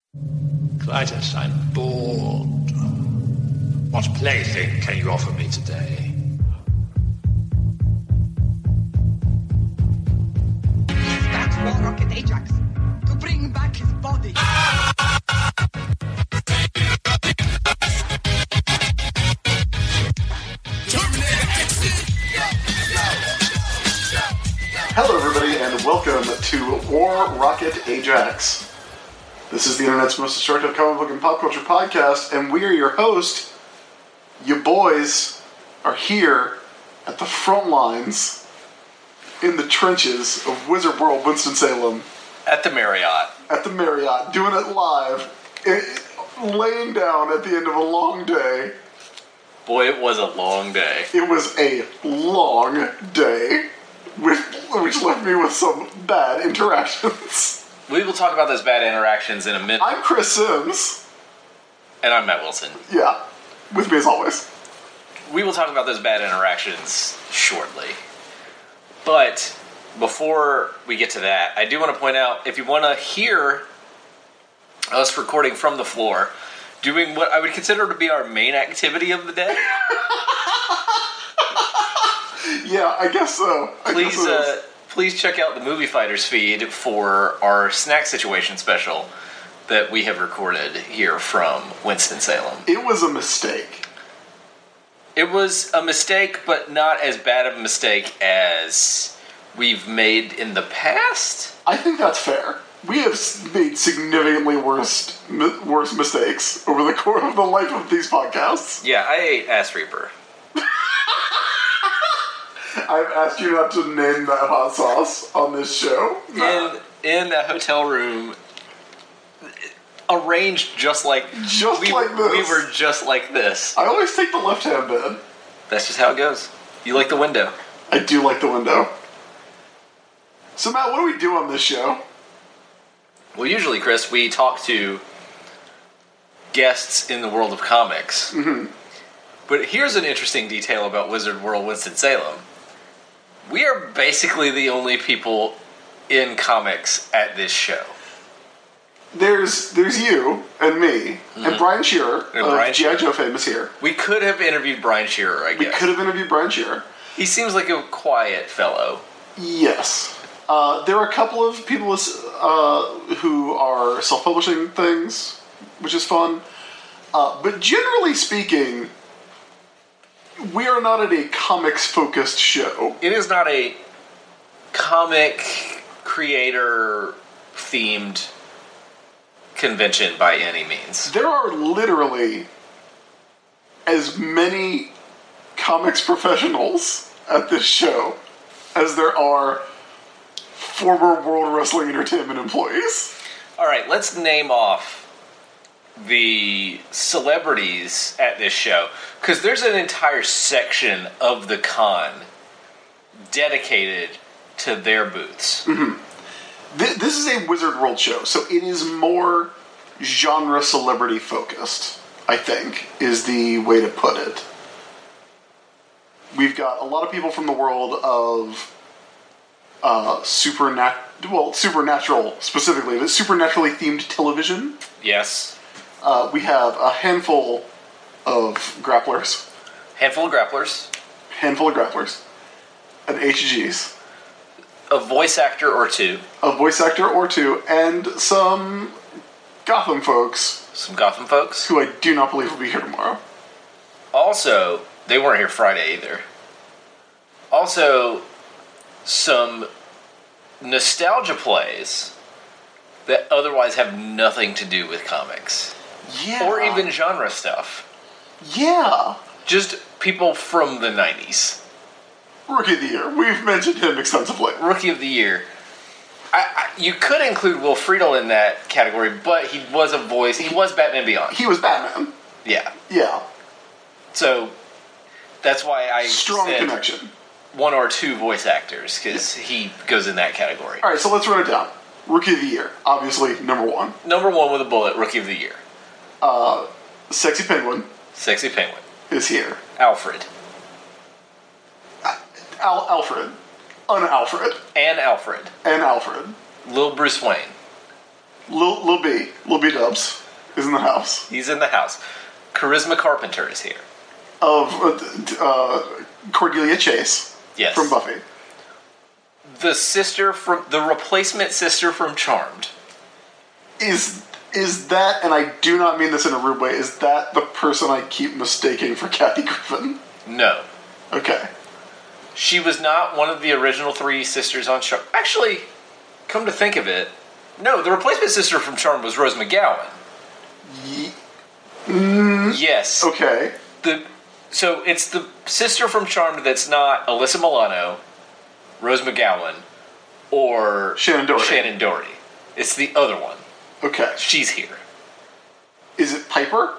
Clytus, I'm bored. What plaything can you offer me today? Dispatch War Rocket Ajax to bring back his body. Hello, everybody, and welcome to War Rocket Ajax. This is the internet's most destructive comic book and pop culture podcast, and we are your host. You boys are here at the front lines, in the trenches of Wizard World, Winston-Salem. At the Marriott. At the Marriott, doing it live, laying down at the end of a long day. Boy, it was a long day. It was a long day, which left me with some bad interactions. We will talk about those bad interactions in a minute. I'm Chris Sims. And I'm Matt Wilson. Yeah, with me as always. We will talk about those bad interactions shortly. But before we get to that, I do want to point out, if you want to hear us recording from the floor, doing what I would consider to be our main activity of the day. Yeah, I guess so. Please check out the Movie Fighters feed for our snack situation special that we have recorded here from Winston-Salem. It was a mistake. It was a mistake, but not as bad of a mistake as we've made in the past. I think that's fair. We have made significantly worse mistakes over the course of the life of these podcasts. Yeah, I ate Ass Reaper. I've asked you not to name that hot sauce on this show. In a hotel room, arranged just like this. We were just like this. I always take the left-hand bed. That's just how it goes. You like the window. I do like the window. So, Matt, what do we do on this show? Well, usually, Chris, we talk to guests in the world of comics. Mm-hmm. But here's an interesting detail about Wizard World Winston-Salem. We are basically the only people in comics at this show. There's you and me and Brian Shearer of G.I. Joe fame is here. We could have interviewed Brian Shearer, I guess. We could have interviewed Brian Shearer. He seems like a quiet fellow. Yes. There are a couple of people who are self-publishing things, which is fun. But generally speaking, we are not at a comics-focused show. It is not a comic creator-themed convention by any means. There are literally as many comics professionals at this show as there are former World Wrestling Entertainment employees. Alright, let's name off the celebrities at this show, because there's an entire section of the con dedicated to their booths. Mm-hmm. This is a Wizard World show, so it is more genre celebrity focused, I think, is the way to put it. We've got a lot of people from the world of supernatural specifically, but supernaturally themed television. Yes. We have a handful of grapplers. Handful of grapplers. And HGs. A voice actor or two. And some Gotham folks. Who I do not believe will be here tomorrow. Also, they weren't here Friday either. Also, some nostalgia plays that otherwise have nothing to do with comics. Yeah. Or even genre stuff. Yeah. Just people from the 90s. Rookie of the Year. We've mentioned him extensively. Rookie of the Year. You could include Will Friedle in that category, but he was a voice. He was Batman Beyond. He was Batman. Yeah. Yeah. So, that's why I Strong said connection. One or two voice actors, because he goes in that category. Alright, so let's run it down. Rookie of the Year. Obviously, number one. Number one with a bullet, Rookie of the Year. Sexy Penguin. Is here. Alfred. Alfred. Un-Alfred. And Alfred. And Alfred. Little Bruce Wayne. Lil B Dubs is in the house. He's in the house. Charisma Carpenter is here. Of Cordelia Chase. Yes. From Buffy. The replacement sister from Charmed. Is that, and I do not mean this in a rude way, is that the person I keep mistaking for Kathy Griffin? No. Okay. She was not one of the original 3 sisters on Charmed. Actually, come to think of it, no, the replacement sister from Charmed was Rose McGowan. Yes. Okay. So it's the sister from Charmed that's not Alyssa Milano, Rose McGowan, or Shannon Doherty. It's the other one. Okay. She's here. Is it Piper?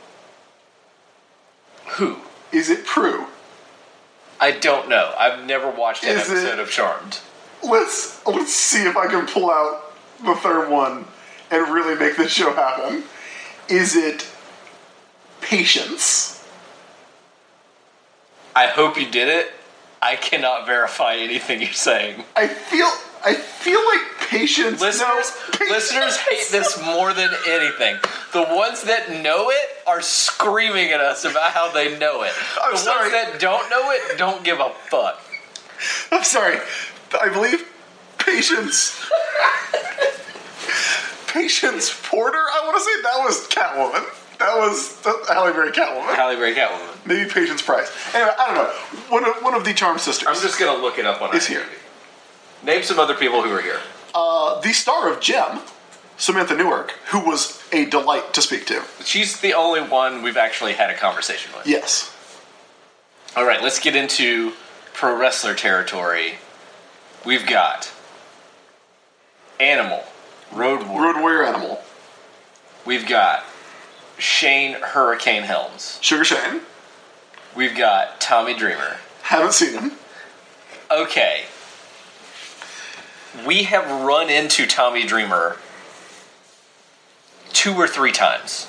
Who? Is it Prue? I don't know. I've never watched an episode of Charmed. Let's see if I can pull out the third one and really make this show happen. Is it Patience? I hope you did it. I cannot verify anything you're saying. I feel like Patience. Listeners hate this more than anything. The ones that know it are screaming at us about how they know it. I'm sorry. Ones that don't know it don't give a fuck. I'm sorry. I believe Patience. Patience Porter. I want to say that was Catwoman. That was Halle Berry Catwoman. Maybe Patience Price. Anyway, I don't know. One of the Charmed sisters. I'm just gonna look it up on IMDb. Is here. Name some other people who are here. The star of Gem, Samantha Newark, who was a delight to speak to. She's the only one we've actually had a conversation with. Yes. All right, let's get into pro wrestler territory. We've got Animal, Road Warrior Animal. We've got Shane Hurricane Helms. Sugar Shane. We've got Tommy Dreamer. Haven't seen him. Okay. We have run into Tommy Dreamer 2 or 3 times.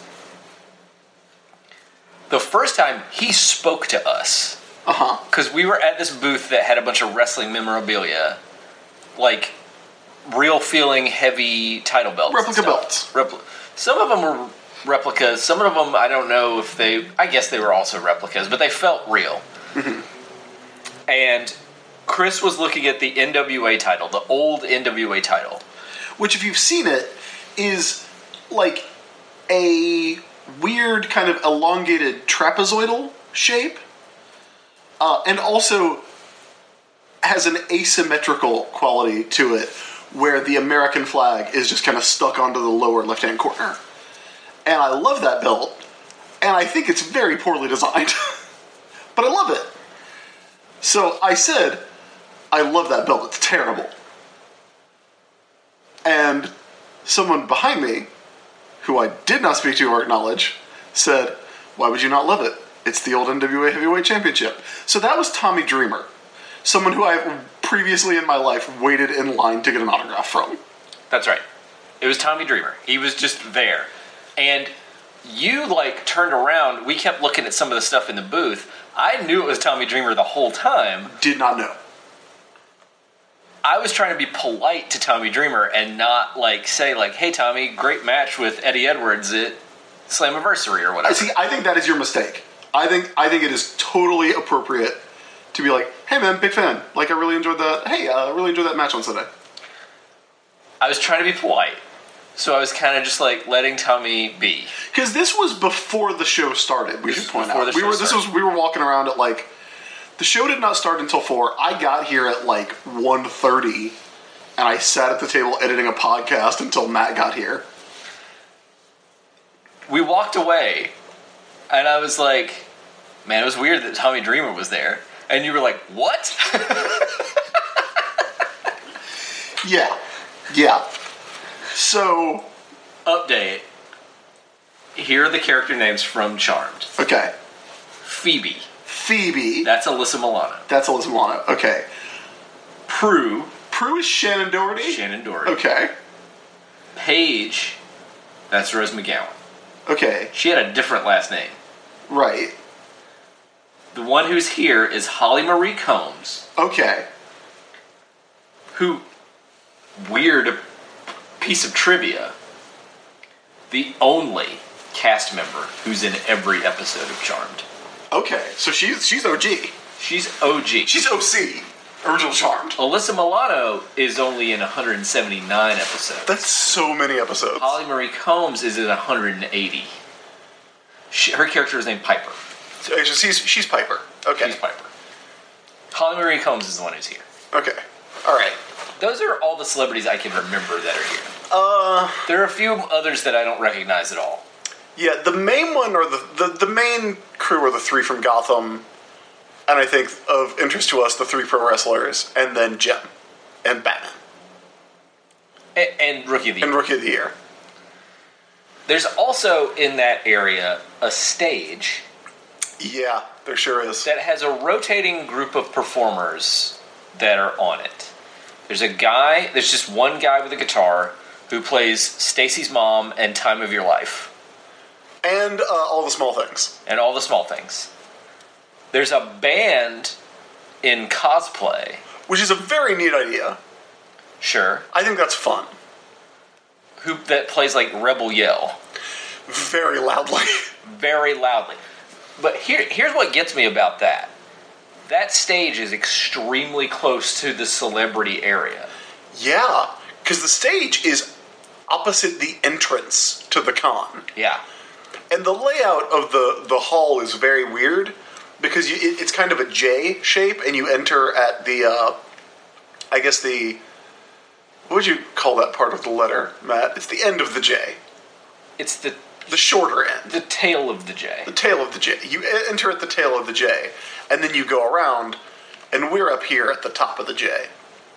The first time, he spoke to us. Uh-huh. Because we were at this booth that had a bunch of wrestling memorabilia. Like, real feeling heavy title belts. Replica belts. Some of them were replicas. Some of them, I don't know if I guess they were also replicas, but they felt real. Mm-hmm. And Chris was looking at the NWA title, the old NWA title. Which, if you've seen it, is like a weird kind of elongated trapezoidal shape. And also has an asymmetrical quality to it, where the American flag is just kind of stuck onto the lower left-hand corner. And I love that belt, and I think it's very poorly designed. But I love it. So I said, I love that belt, it's terrible. And someone behind me, who I did not speak to or acknowledge, said, why would you not love it? It's the old NWA Heavyweight Championship. So that was Tommy Dreamer. Someone who I previously in my life waited in line to get an autograph from. That's right. It was Tommy Dreamer. He was just there. And you, turned around. We kept looking at some of the stuff in the booth. I knew it was Tommy Dreamer the whole time. Did not know. I was trying to be polite to Tommy Dreamer and not, say, hey, Tommy, great match with Eddie Edwards at Slammiversary or whatever. See, I think that is your mistake. I think it is totally appropriate to be like, hey man, big fan. I really enjoyed that. Hey, I really enjoyed that match on Sunday. I was trying to be polite. So I was kind of just letting Tommy be. Because this was before the show started, we should point out. We were walking around at the show did not start until 4. I got here at 1:30, and I sat at the table editing a podcast until Matt got here. We walked away, and I was like, man, it was weird that Tommy Dreamer was there. And you were like, what? Yeah. So, update. Here are the character names from Charmed. Okay. Phoebe. That's Alyssa Milano. Okay. Prue is Shannon Doherty? Okay. Paige. That's Rose McGowan. Okay. She had a different last name. Right. The one who's here is Holly Marie Combs. Okay. Who, weird piece of trivia, the only cast member who's in every episode of Charmed. Okay, so she's OG. She's OG. She's OC. Original Charmed. Alyssa Milano is only in 179 episodes. That's so many episodes. Holly Marie Combs is in 180. Her character is named Piper. So she's Piper. Okay. She's Piper. Holly Marie Combs is the one who's here. Okay. All right. Those are all the celebrities I can remember that are here. There are a few others that I don't recognize at all. Yeah, the main one, or the main crew are the three from Gotham, and I think of interest to us, the three pro wrestlers, and then Jem, and Batman. And Rookie of the Year. And Rookie of the Year. There's also, in that area, a stage Yeah, there sure is. that has a rotating group of performers that are on it. There's just one guy with a guitar who plays Stacy's Mom and Time of Your Life. And all the small things. And all the small things. There's a band in cosplay. Which is a very neat idea. Sure. I think that's fun. That plays like Rebel Yell. Very loudly. Very loudly. But here's what gets me about that. That stage is extremely close to the celebrity area. Yeah, because the stage is opposite the entrance to the con. Yeah. And the layout of the hall is very weird, because it's kind of a J shape, and you enter at the, what would you call that part of the letter, Matt? It's the end of the J. It's the shorter end. The tail of the J. The tail of the J. You enter at the tail of the J, and then you go around, and we're up here at the top of the J.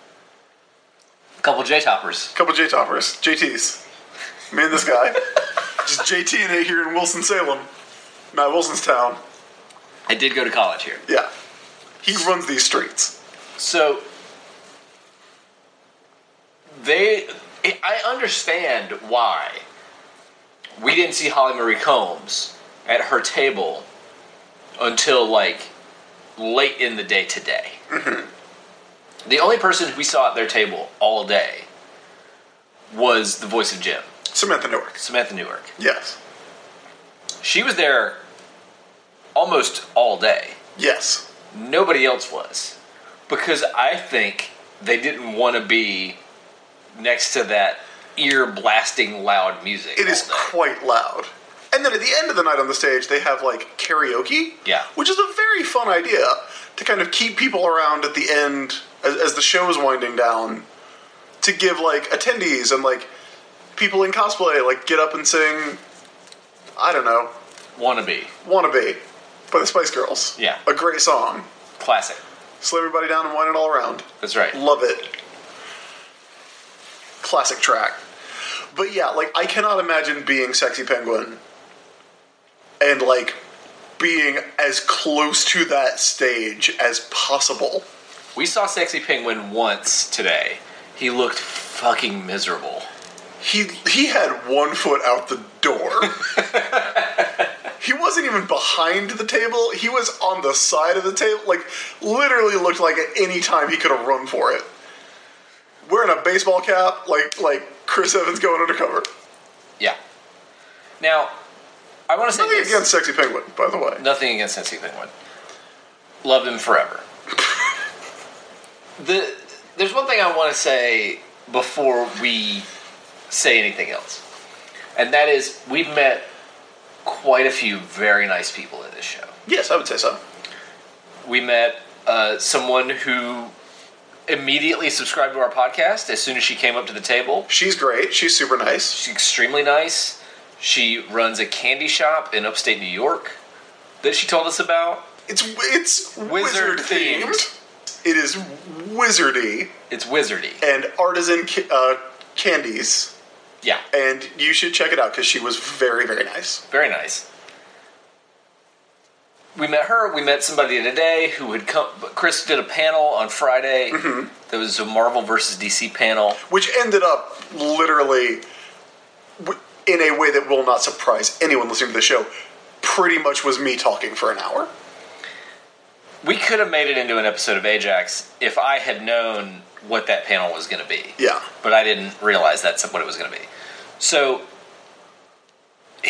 A couple J-toppers. Couple J-toppers. JTs. Me and this guy. Just JT and A here in Wilson-Salem. Matt Wilson's town. I did go to college here. Yeah. He runs these streets. So, I understand why we didn't see Holly Marie Combs at her table until, like, late in the day today. Mm-hmm. The only person we saw at their table all day was the voice of Jem. Samantha Newark. Samantha Newark. Yes. She was there almost all day. Yes. Nobody else was. Because I think they didn't want to be next to that ear-blasting loud music. It is quite loud. And then at the end of the night on the stage, they have, like, karaoke. Yeah. Which is a very fun idea to kind of keep people around at the end as the show is winding down, to give, like, attendees and, like, people in cosplay, like, get up and sing, I don't know. Wannabe by the Spice Girls. Yeah. A great song. Classic. Slow everybody down and wind it all around. That's right. Love it. Classic track. But yeah, like, I cannot imagine being Sexy Penguin and, like, being as close to that stage as possible. We saw Sexy Penguin once today. He looked fucking miserable. He had one foot out the door. He wasn't even behind the table. He was on the side of the table. Like, literally looked like at any time he could have run for it. Wearing a baseball cap, like Chris Evans going undercover. Yeah. Now, I want to say Nothing against Sexy Penguin, by the way. Nothing against Sexy Penguin. Loved him forever. There's one thing I want to say before we say anything else. And that is, we've met quite a few very nice people in this show. Yes, I would say so. We met someone who immediately subscribed to our podcast as soon as she came up to the table. She's great. She's super nice. She's extremely nice. She runs a candy shop in upstate New York that she told us about. It's wizard themed. It is wizardy. It's wizardy. And artisan candies. Yeah. And you should check it out because she was very, very nice. Very nice. We met her. We met somebody today who had come. Chris did a panel on Friday. Mm-hmm. There was a Marvel versus DC panel. Which ended up literally, in a way that will not surprise anyone listening to the show, pretty much was me talking for an hour. We could have made it into an episode of Ajax if I had known what that panel was going to be. Yeah. But I didn't realize that's what it was going to be. So,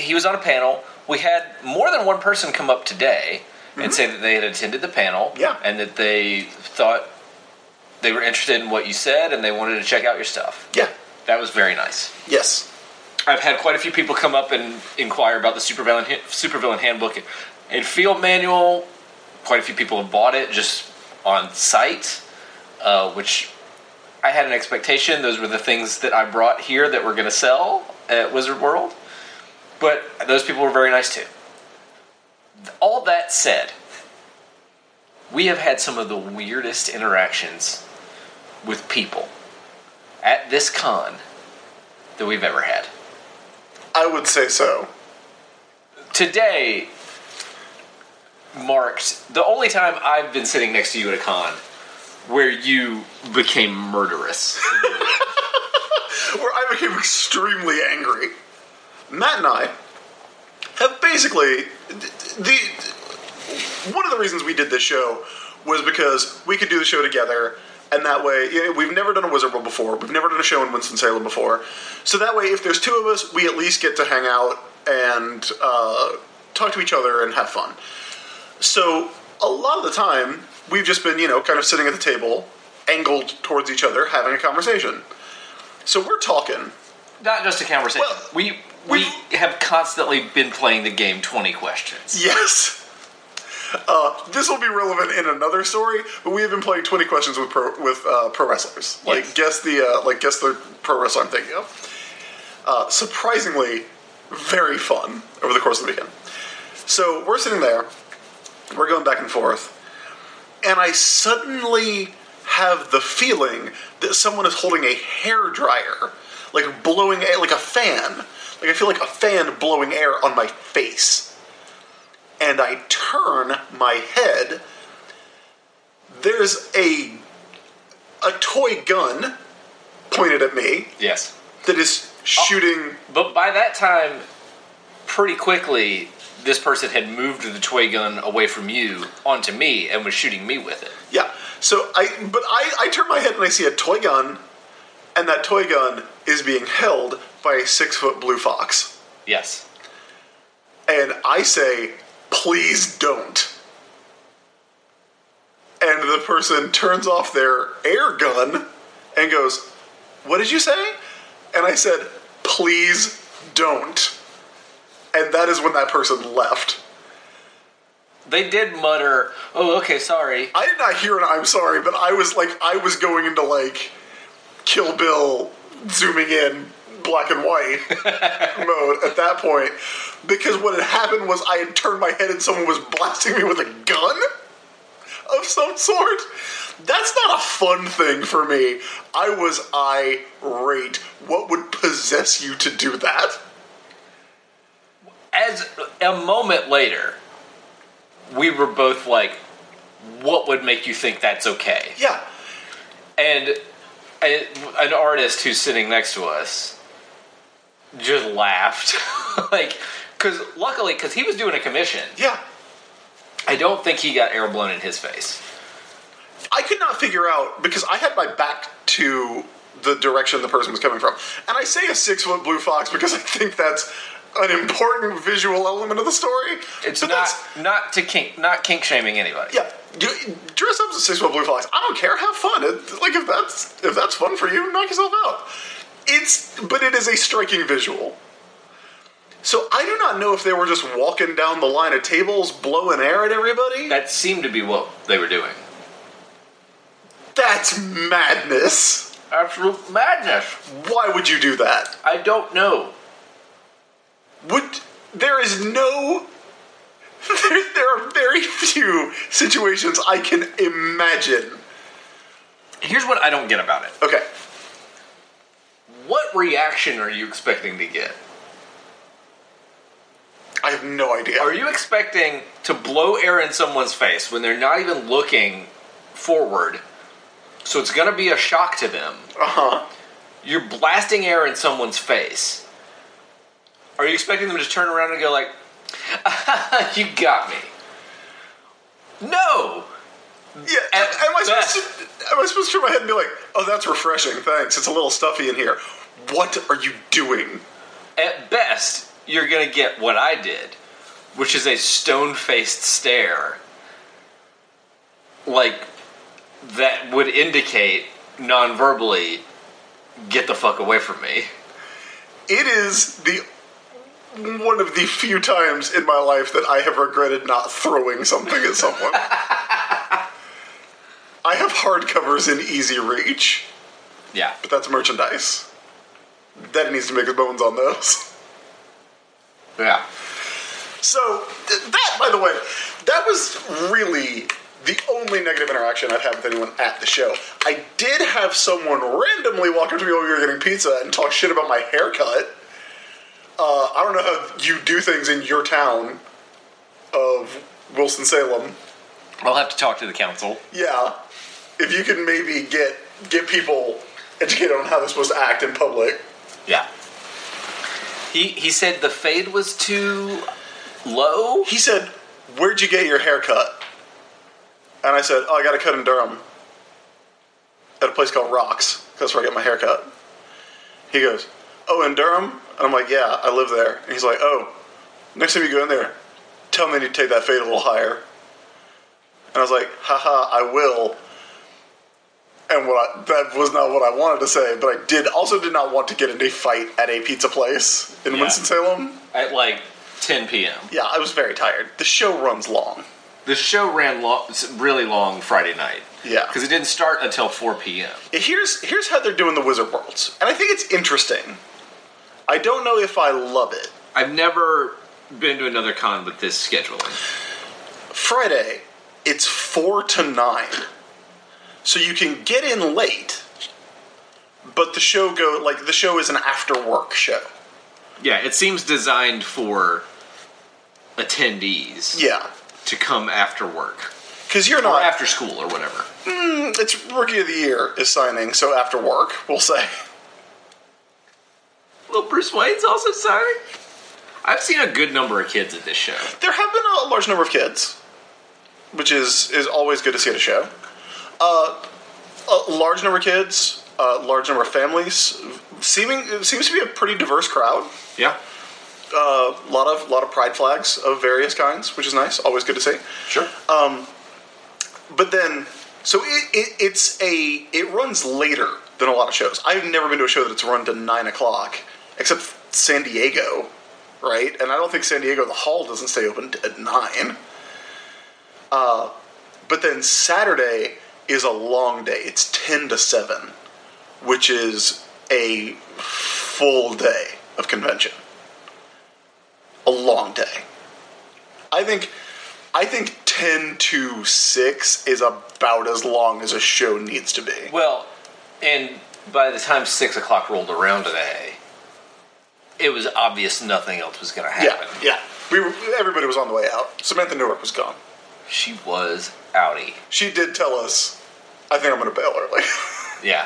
he was on a panel. We had more than one person come up today and say that they had attended the panel. Yeah. And that they thought they were interested in what you said and they wanted to check out your stuff. Yeah. That was very nice. Yes. I've had quite a few people come up and inquire about the Supervillain Handbook and Field Manual. Quite a few people have bought it just on site, which I had an expectation. Those were the things that I brought here that were going to sell at Wizard World. But those people were very nice too. All that said, we have had some of the weirdest interactions with people at this con that we've ever had. I would say so. Today marked the only time I've been sitting next to you at a con where you became murderous. Where I became extremely angry. Matt and I have basically... one of the reasons we did this show was because we could do the show together, and that way... we've never done a Wizard World before. We've never done a show in Winston-Salem before. So that way, if there's two of us, we at least get to hang out and talk to each other and have fun. So, a lot of the time, we've just been, kind of sitting at the table, angled towards each other, having a conversation. So we're talking. Not just a conversation. Well, we have constantly been playing the game 20 Questions. Yes. This will be relevant in another story, but we have been playing 20 Questions with pro wrestlers. Like, yes. guess the pro wrestler I'm thinking of. Surprisingly, very fun over the course of the weekend. So we're sitting there. We're going back and forth, and I suddenly have the feeling that someone is holding a hairdryer, like blowing air, like a fan. Like I feel like a fan blowing air on my face. And I turn my head. There's a toy gun pointed at me. Yes. That is shooting. But by that time, pretty quickly, this person had moved the toy gun away from you onto me and was shooting me with it. Yeah. So I turn my head and I see a toy gun, and that toy gun is being held by a 6-foot blue fox. Yes. And I say, please don't. And the person turns off their air gun and goes, what did you say? And I said, please don't. And that is when that person left. They did mutter, oh, okay, sorry. I did not hear an I'm sorry, but I was going into like Kill Bill zooming in black and white mode at that point. Because what had happened was I had turned my head and someone was blasting me with a gun of some sort. That's not a fun thing for me. I was irate. What would possess you to do that? As a moment later, we were both like, what would make you think that's okay? Yeah. And an artist who's sitting next to us just laughed. Luckily, because he was doing a commission. Yeah. I don't think he got air blown in his face. I could not figure out, because I had my back to the direction the person was coming from. And I say a 6-foot blue fox because I think that's an important visual element of the story. It's but not kink shaming anybody. Yeah, dress up as a 6-foot blue fox. I don't care. Have fun. If that's fun for you, knock yourself out. But it is a striking visual. So I do not know if they were just walking down the line of tables, blowing air at everybody. That seemed to be what they were doing. That's madness. Absolute madness. Why would you do that? I don't know. There are very few situations I can imagine. Here's what I don't get about it. Okay. What reaction are you expecting to get? I have no idea. Are you expecting to blow air in someone's face when they're not even looking forward? So it's going to be a shock to them. Uh-huh. You're blasting air in someone's face. Are you expecting them to turn around and go like, you got me? No! Yeah, am I supposed to turn my head and be like, oh, that's refreshing, thanks. It's a little stuffy in here. What are you doing? At best, you're going to get what I did, which is a stone-faced stare. Like, that would indicate, non-verbally, get the fuck away from me. It is one of the few times in my life that I have regretted not throwing something at someone. I have hardcovers in easy reach. Yeah. But that's merchandise. Daddy needs to make his bones on those. Yeah. So, that, by the way, that was really the only negative interaction I've had with anyone at the show. I did have someone randomly walk up to me while we were getting pizza and talk shit about my haircut. I don't know how you do things in your town of Winston-Salem. I'll have to talk to the council. Yeah. If you can maybe get people educated on how they're supposed to act in public. Yeah. He said the fade was too low? He said, "Where'd you get your hair cut?" And I said, "Oh, I got a cut in Durham. At a place called Rocks. That's where I get my hair cut." He goes, "Oh, in Durham?" And I'm like, "Yeah, I live there." And he's like, "Oh, next time you go in there, tell me to take that fade a little higher." And I was like, "Haha, I will." And that was not what I wanted to say, but I did not want to get into a fight at a pizza place in Winston-Salem. At like 10 p.m. Yeah, I was very tired. The show runs long. The show ran really long Friday night. Yeah. Because it didn't start until 4 p.m. Here's how they're doing the Wizard Worlds. And I think it's interesting. I don't know if I love it. I've never been to another con with this scheduling. Friday, it's 4 to 9. So you can get in late, but the show is an after-work show. Yeah, it seems designed for attendees. Yeah. To come after work. Because you're not... Or after school, or whatever. It's Rookie of the Year is signing, so after work, we'll say. Well, Bruce Wayne's also signing? I've seen a good number of kids at this show. There have been a large number of kids, which is always good to see at a show. A large number of kids, a large number of families. It seems to be a pretty diverse crowd. Yeah. A lot of pride flags of various kinds, which is nice. Always good to see. Sure. But then, so it runs later than a lot of shows. I've never been to a show that's run to 9 o'clock, except San Diego, right? And I don't think San Diego, the hall doesn't stay open at 9. But then Saturday is a long day. It's 10 to 7, which is a full day of convention. A long day. I think 10 to 6 is about as long as a show needs to be. Well, and by the time 6 o'clock rolled around today, it was obvious nothing else was going to happen. Yeah. Everybody was on the way out. Samantha Newark was gone. She was outie. She did tell us, "I think I'm going to bail early." Yeah.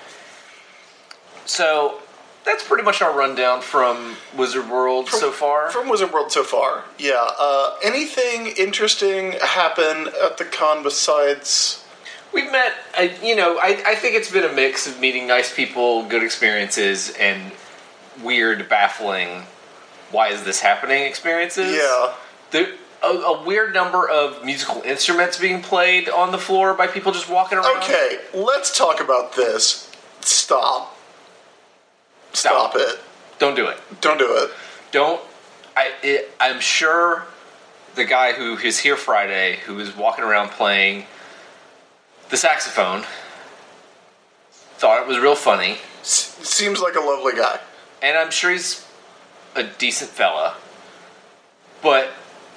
So, that's pretty much our rundown from Wizard World so far. From Wizard World so far, yeah. Anything interesting happen at the con besides... We've met, I think it's been a mix of meeting nice people, good experiences, and weird, baffling, why is this happening experiences. Yeah. A weird number of musical instruments being played on the floor by people just walking around. Okay, let's talk about this. Stop it. Don't do it. Don't do it. I'm sure the guy who is here Friday, who is walking around playing the saxophone, thought it was real funny. Seems like a lovely guy. And I'm sure he's a decent fella. But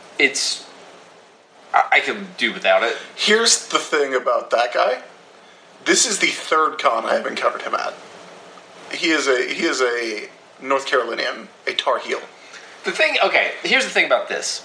I can do without it. Here's the thing about that guy. This is the third con I have encountered him at. He is a North Carolinian, a Tar Heel. Here's the thing about this.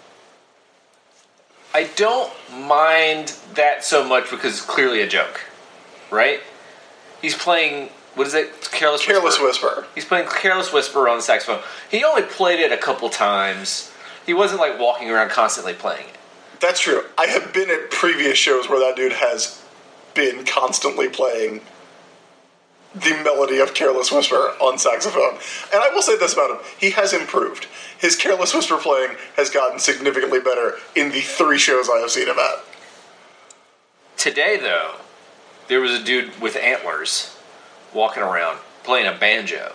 I don't mind that so much because it's clearly a joke, right? He's playing, what is it? Careless Whisper. He's playing Careless Whisper on the saxophone. He only played it a couple times. He wasn't like walking around constantly playing it. That's true. I have been at previous shows where that dude has been constantly playing the melody of Careless Whisper on saxophone. And I will say this about him. He has improved. His Careless Whisper playing has gotten significantly better in the 3 shows I have seen him at. Today, though, there was a dude with antlers walking around playing a banjo.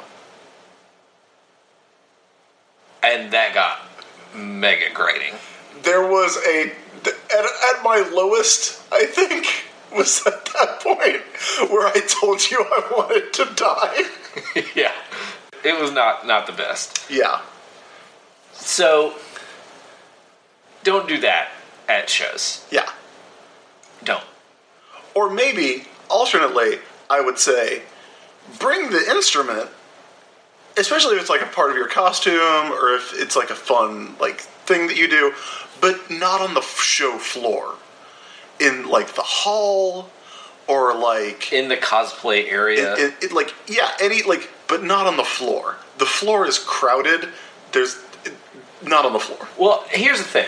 And that got mega grating. There was at my lowest, I think, was at that point where I told you I wanted to die. Yeah. It was not the best. Yeah. So, don't do that at shows. Yeah. Don't. Or maybe, alternately, I would say, bring the instrument, especially if it's like a part of your costume or if it's like a fun like thing that you do, but not on the show floor. In like the hall or like in the cosplay area. But not on the floor. The floor is crowded. Not on the floor. Well, here's the thing.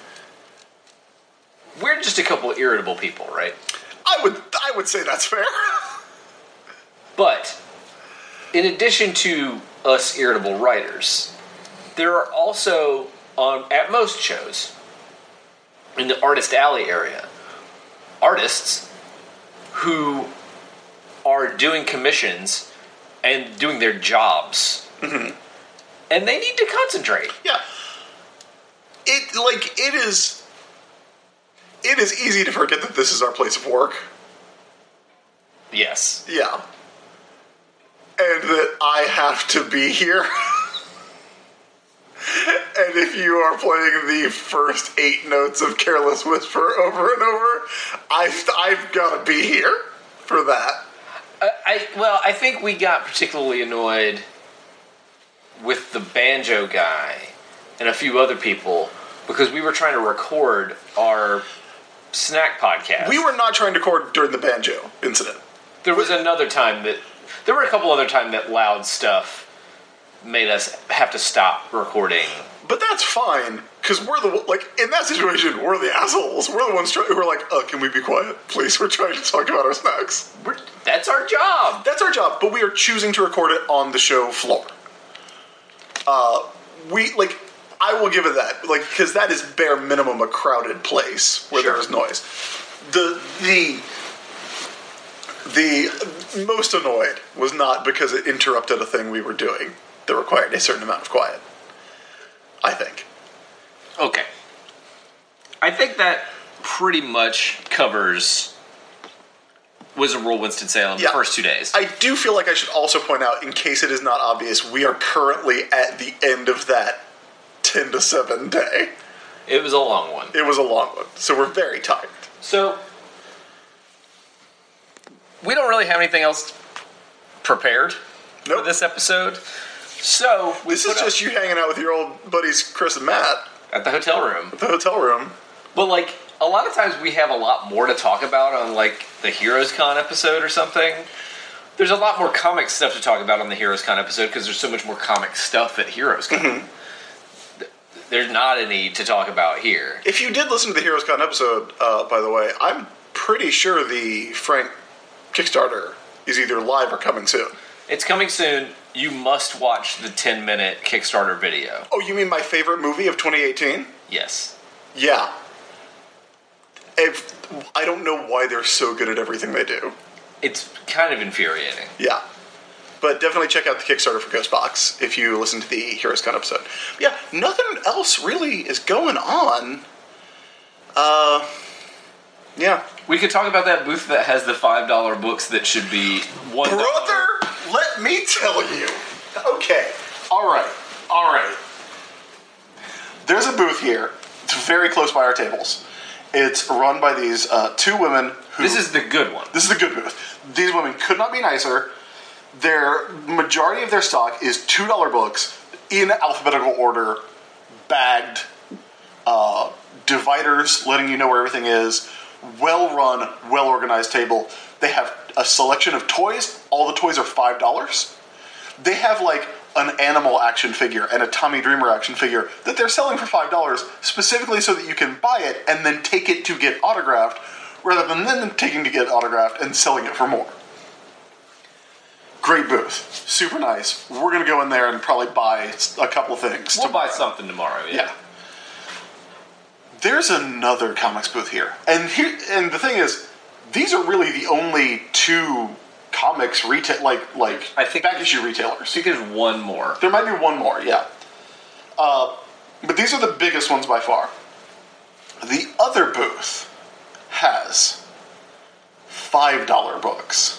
We're just a couple of irritable people, right? I would say that's fair. But in addition to us irritable writers, there are also at most shows in the Artist Alley area artists who are doing commissions and doing their jobs. Mm-hmm. And they need to concentrate. Yeah. It is easy to forget that this is our place of work. Yes. Yeah. And that I have to be here. And if you are playing the first 8 notes of Careless Whisper over and over, I've got to be here for that. I think we got particularly annoyed with the banjo guy and a few other people because we were trying to record our snack podcast. We were not trying to record during the banjo incident. There were a couple other times that loud stuff made us have to stop recording. But that's fine, because we're in that situation, we're the assholes. We're the ones who are like, can we be quiet, please? We're trying to talk about our snacks. That's our job. That's our job, but we are choosing to record it on the show floor. I will give it that, because that is bare minimum a crowded place where there is noise. The most annoyed was not because it interrupted a thing we were doing that required a certain amount of quiet. I think. Okay. I think that pretty much covers Wizard World Winston-Salem the first 2 days. I do feel like I should also point out, in case it is not obvious, we are currently at the end of that 10 to 7 day. It was a long one. It was a long one, so we're very tired. So, we don't really have anything else prepared for this episode. So, this is just you hanging out with your old buddies Chris and Matt. At the hotel room. At the hotel room. But, a lot of times we have a lot more to talk about on, the Heroes Con episode or something. There's a lot more comic stuff to talk about on the Heroes Con episode because there's so much more comic stuff at Heroes Con. Mm-hmm. There's not any to talk about here. If you did listen to the Heroes Con episode, by the way, I'm pretty sure the Frank Kickstarter is either live or coming soon. It's coming soon. You must watch the 10-minute Kickstarter video. Oh, you mean my favorite movie of 2018? Yes. Yeah. I don't know why they're so good at everything they do. It's kind of infuriating. Yeah. But definitely check out the Kickstarter for Ghostbox if you listen to the Heroes Con episode. Yeah, nothing else really is going on. Yeah. We could talk about that booth that has the $5 books that should be $1. Brother, let me tell you. Okay. All right. There's a booth here. It's very close by our tables. It's run by these 2 women who... This is the good one. This is the good booth. These women could not be nicer. Their majority of their stock is $2 books in alphabetical order, bagged, dividers letting you know where everything is, well-run, well-organized table. They have a selection of toys. All the toys are $5. They have an animal action figure and a Tommy Dreamer action figure that they're selling for $5 specifically so that you can buy it and then take it to get autographed rather than then taking to get autographed and selling it for more. Great booth. Super nice. We're going to go in there and probably buy a couple things. We'll buy something tomorrow, Yeah. There's another comics booth here. And the thing is, these are really the only two comics retail, I think back issue I retailers. think there's one more. There might be one more, yeah. But these are the biggest ones by far. The other booth has $5 books.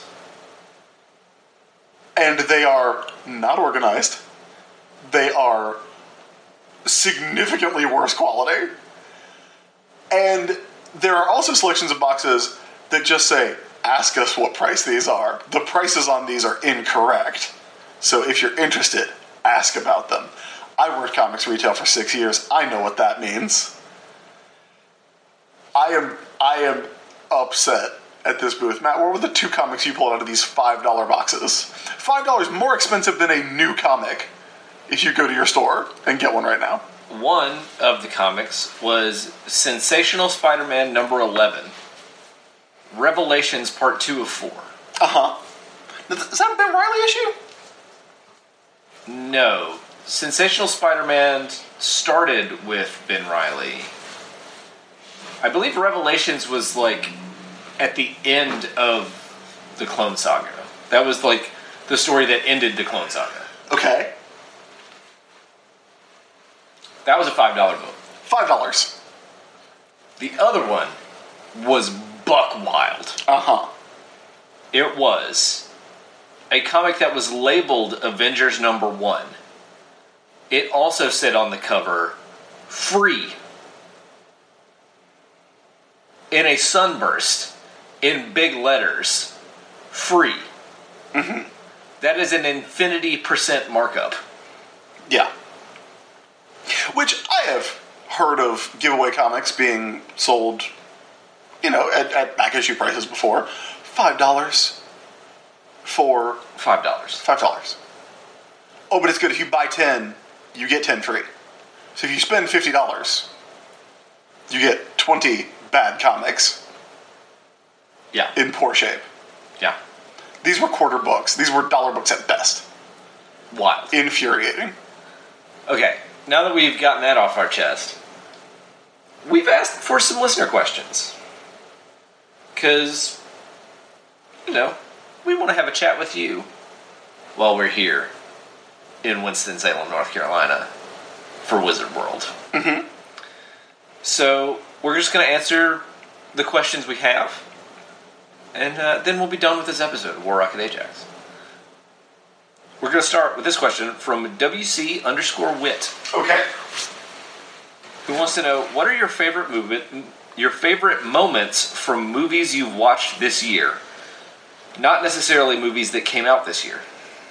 And they are not organized. They are significantly worse quality. And there are also selections of boxes that just say, ask us what price these are. The prices on these are incorrect. So if you're interested, ask about them. I worked comics retail for 6 years. I know what that means. I am upset at this booth. Matt, what were the two comics you pulled out of these $5 boxes? $5 more expensive than a new comic if you go to your store and get one right now. One of the comics was Sensational Spider-Man number 11. Revelations Part 2 of 4. Uh-huh. Is that a Ben Reilly issue? No. Sensational Spider-Man started with Ben Reilly. I believe Revelations was like at the end of the Clone Saga. That was like the story that ended the Clone Saga. Okay. That was a $5 book. $5. The other one was buck wild. Uh-huh. It was a comic that was labeled Avengers number 1. It also said on the cover, free. In a sunburst, in big letters, free. Mm-hmm. That is an infinity % markup. Yeah. Which I have heard of giveaway comics being sold, at back issue prices before. $5 for... $5. $5. Oh, but it's good. If you buy 10, you get 10 free. So if you spend $50, you get 20 bad comics. Yeah. In poor shape. Yeah. These were quarter books. These were dollar books at best. Wild. Infuriating. Okay, now that we've gotten that off our chest, we've asked for some listener questions. Because, we want to have a chat with you while we're here in Winston-Salem, North Carolina for Wizard World. Mm-hmm. So, we're just going to answer the questions we have, and then we'll be done with this episode of War Rocket Ajax. We're going to start with this question from WC_Wit. Okay. Who wants to know, what are your favorite moments from movies you've watched this year? Not necessarily movies that came out this year.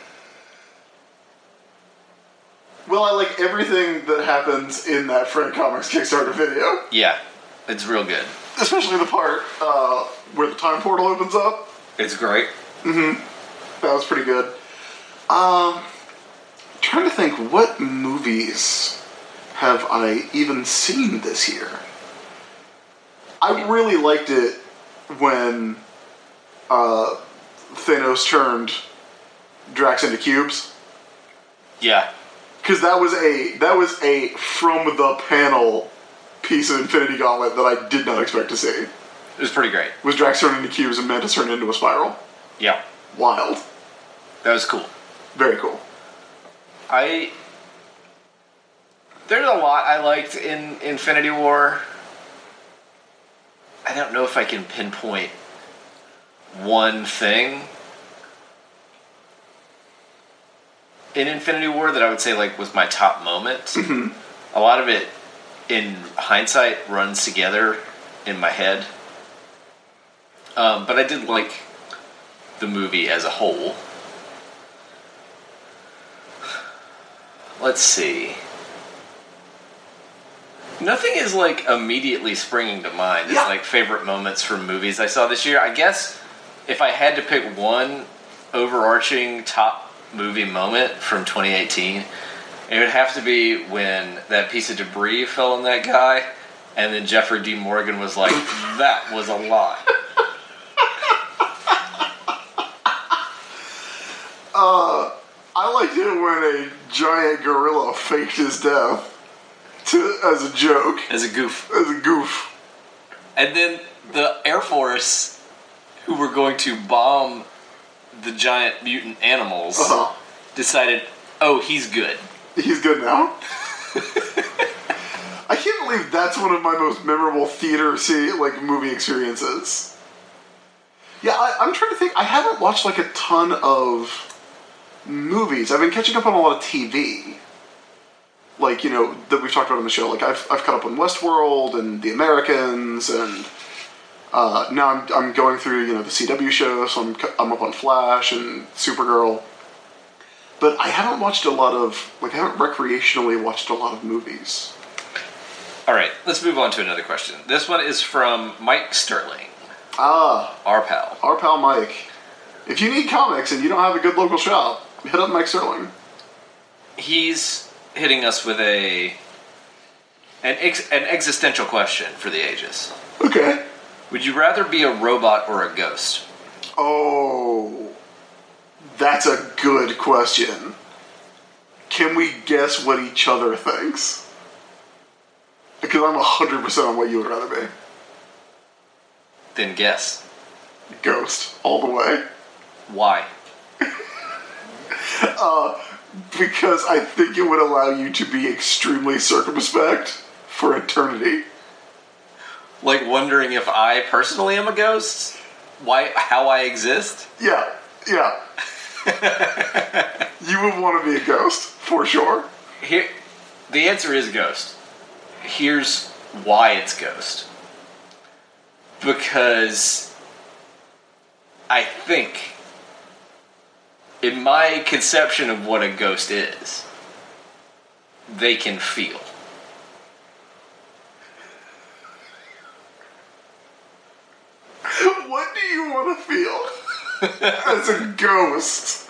Well, I like everything that happens in that Frank Comics Kickstarter video. Yeah, it's real good. Especially the part where the time portal opens up. It's great. Mm-hmm. That was pretty good. Trying to think, what movies have I even seen this year? I really liked it when Thanos turned Drax into cubes. Yeah. Because that was a from the panel piece of Infinity Gauntlet that I did not expect to see. It was pretty great. Was Drax turned into cubes and Mantis turned into a spiral. Yeah. Wild. That was cool. Very cool. There's a lot I liked in Infinity War. I don't know if I can pinpoint one thing in Infinity War that I would say was my top moment. Mm-hmm. A lot of it, in hindsight, runs together in my head. But I did like the movie as a whole. Let's see. Nothing is immediately springing to mind as favorite moments from movies I saw this year. I guess if I had to pick one overarching top movie moment from 2018, it would have to be when that piece of debris fell on that guy, and then Jeffrey D. Morgan was like, "That was a lot." liked it when a giant gorilla faked his death as a joke. As a goof. As a goof. And then the Air Force, who were going to bomb the giant mutant animals, decided, oh, he's good. He's good now? I can't believe that's one of my most memorable theater movie experiences. Yeah, I'm trying to think. I haven't watched a ton of movies. I've been catching up on a lot of TV. That we've talked about on the show. I've caught up on Westworld and The Americans, and now I'm going through the CW show, so I'm up on Flash and Supergirl. But I haven't watched a lot of I haven't recreationally watched a lot of movies. All right, let's move on to another question. This one is from Mike Sterling. Our pal. Our pal Mike. If you need comics and you don't have a good local shop, hit up Mike Sterling. He's hitting us with an existential question for the ages. Okay. Would you rather be a robot or a ghost? Oh, that's a good question. Can we guess what each other thinks? Because I'm 100% on what you would rather be. Then guess. Ghost, all the way. Why? Because I think it would allow you to be extremely circumspect for eternity. Wondering if I personally am a ghost? How I exist? Yeah. You would want to be a ghost, for sure. The answer is ghost. Here's why it's ghost. Because I think, in my conception of what a ghost is, they can feel. What do you want to feel as a ghost?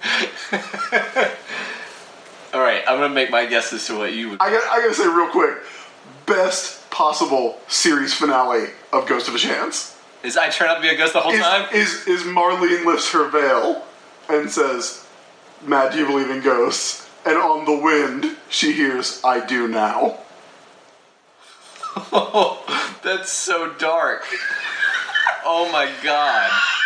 Alright, I'm going to make my guess as to what you would... I gotta say real quick, best possible series finale of Ghost of a Chance. Is I turn out to be a ghost the whole time? Is Marlene lifts her veil and says, Matt, do you believe in ghosts? And on the wind, she hears, I do now. Oh, that's so dark. Oh my god.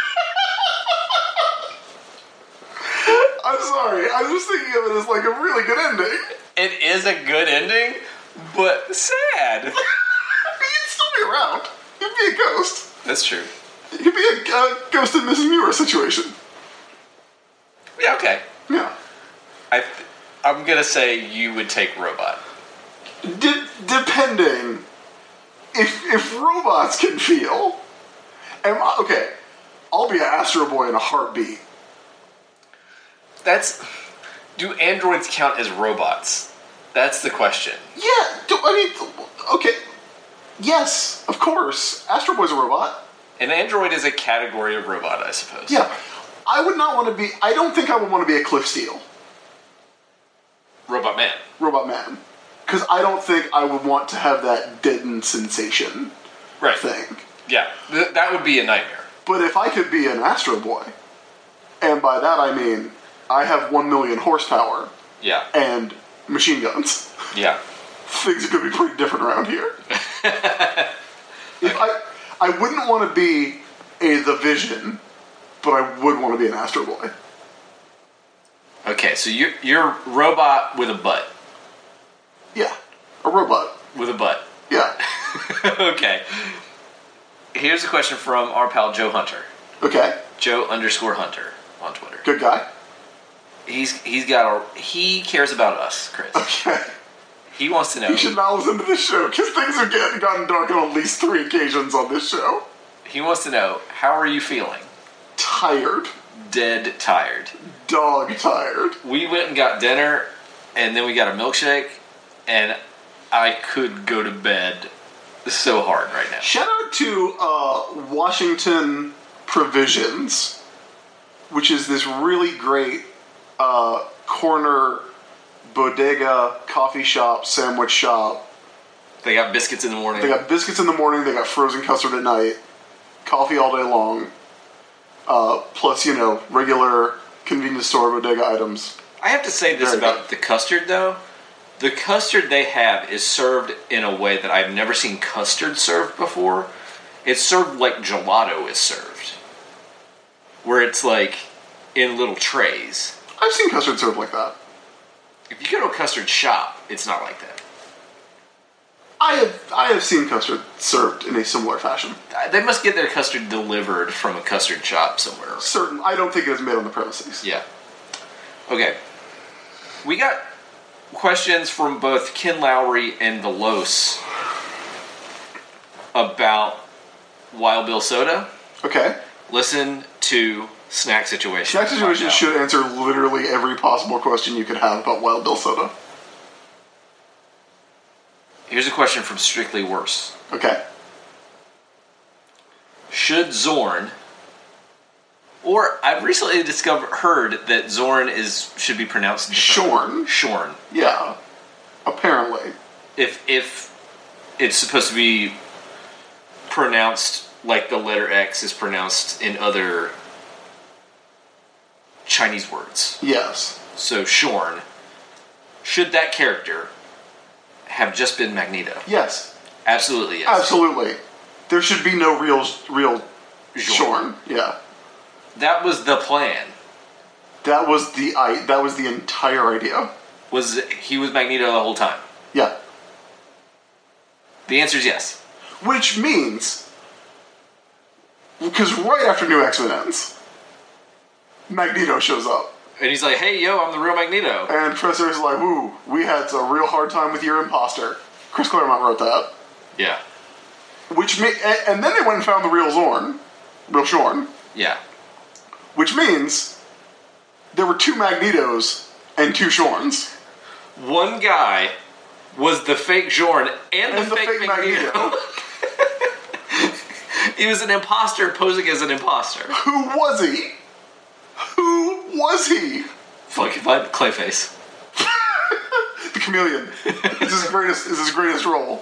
I'm sorry, I'm just thinking of it as a really good ending. It is a good ending, but sad. You'd still be around. You'd be a ghost. That's true. You'd be a Ghost of Missing Viewer situation. Yeah, okay. Yeah. I'm gonna say you would take robot. Depending. If robots can feel... Okay, I'll be an Astro Boy in a heartbeat. Do androids count as robots? That's the question. Yeah, okay. Yes, of course. Astro Boy's a robot. An android is a category of robot, I suppose. Yeah. I would not want to be... I don't think I would want to be a Cliff Steele. Robot Man. Robot Man. Because I don't think I would want to have that deadened sensation thing. Yeah, that would be a nightmare. But if I could be an Astro Boy, and by that I mean I have 1 million horsepower and machine guns. Yeah. Things are going to be pretty different around here. I wouldn't want to be the Vision, but I would want to be an Astro Boy. Okay, so you're a robot with a butt. Yeah, a robot. With a butt. Yeah. Okay. Here's a question from our pal Joe Hunter. Okay. Joe_Hunter on Twitter. Good guy. He cares about us, Chris. Okay. He wants to know. You should not listen to this show, because things have gotten dark on at least 3 occasions on this show. He wants to know, how are you feeling? Tired. Dead tired. Dog tired. We went and got dinner, and then we got a milkshake, and I could go to bed so hard right now. Shout out to Washington Provisions, which is this really great corner bodega, coffee shop, sandwich shop. They got biscuits in the morning. They got biscuits in the morning, they got frozen custard at night, coffee all day long, plus, regular convenience store bodega items. I have to say this Very about the custard, though. The custard they have is served in a way that I've never seen custard served before. It's served like gelato is served, where it's like in little trays. I've seen custard served like that. If you go to a custard shop, it's not like that. I have seen custard served in a similar fashion. They must get their custard delivered from a custard shop somewhere. Certain, I don't think it is made on the premises. Yeah. Okay. We got questions from both Ken Lowry and the Los about Wild Bill Soda. Okay. Listen to Snack Situation. Snack Situation should answer literally every possible question you could have about Wild Bill Soda. Here's a question from Strictly Worse. Okay. Should Zorn, or I've recently heard that Zorn should be pronounced differently. Shorn. Yeah. Apparently. If it's supposed to be pronounced like the letter X is pronounced in other Chinese words. Yes. So Shorn. Should that character have just been Magneto? Yes. Absolutely yes. Absolutely. There should be no real Shorn. Yeah. That was the plan. That was the entire idea. He was Magneto the whole time? Yeah. The answer is yes. Which means, because right after New X-Men ends, Magneto shows up. And he's like, hey, yo, I'm the real Magneto. And Professor is like, woo, we had a real hard time with your imposter. Chris Claremont wrote that. Yeah. And then they went and found the real Zorn. Real Shorn. Yeah. Which means there were two Magnetos and two Shorns. One guy was the fake Zorn and the fake Magneto. He was an imposter posing as an imposter. Who was he? Who was he? Fucking Clayface. The Chameleon. Is his greatest role.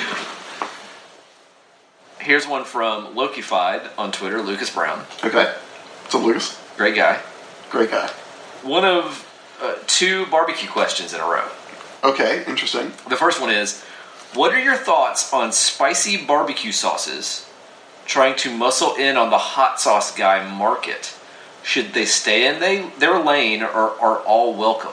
Here's one from Lokified on Twitter, Lucas Brown. Okay. What's up, Lucas? Great guy. Great guy. One of two barbecue questions in a row. Okay, interesting. The first one is, what are your thoughts on spicy barbecue sauces trying to muscle in on the hot sauce guy market? Should they stay in their lane or are all welcome?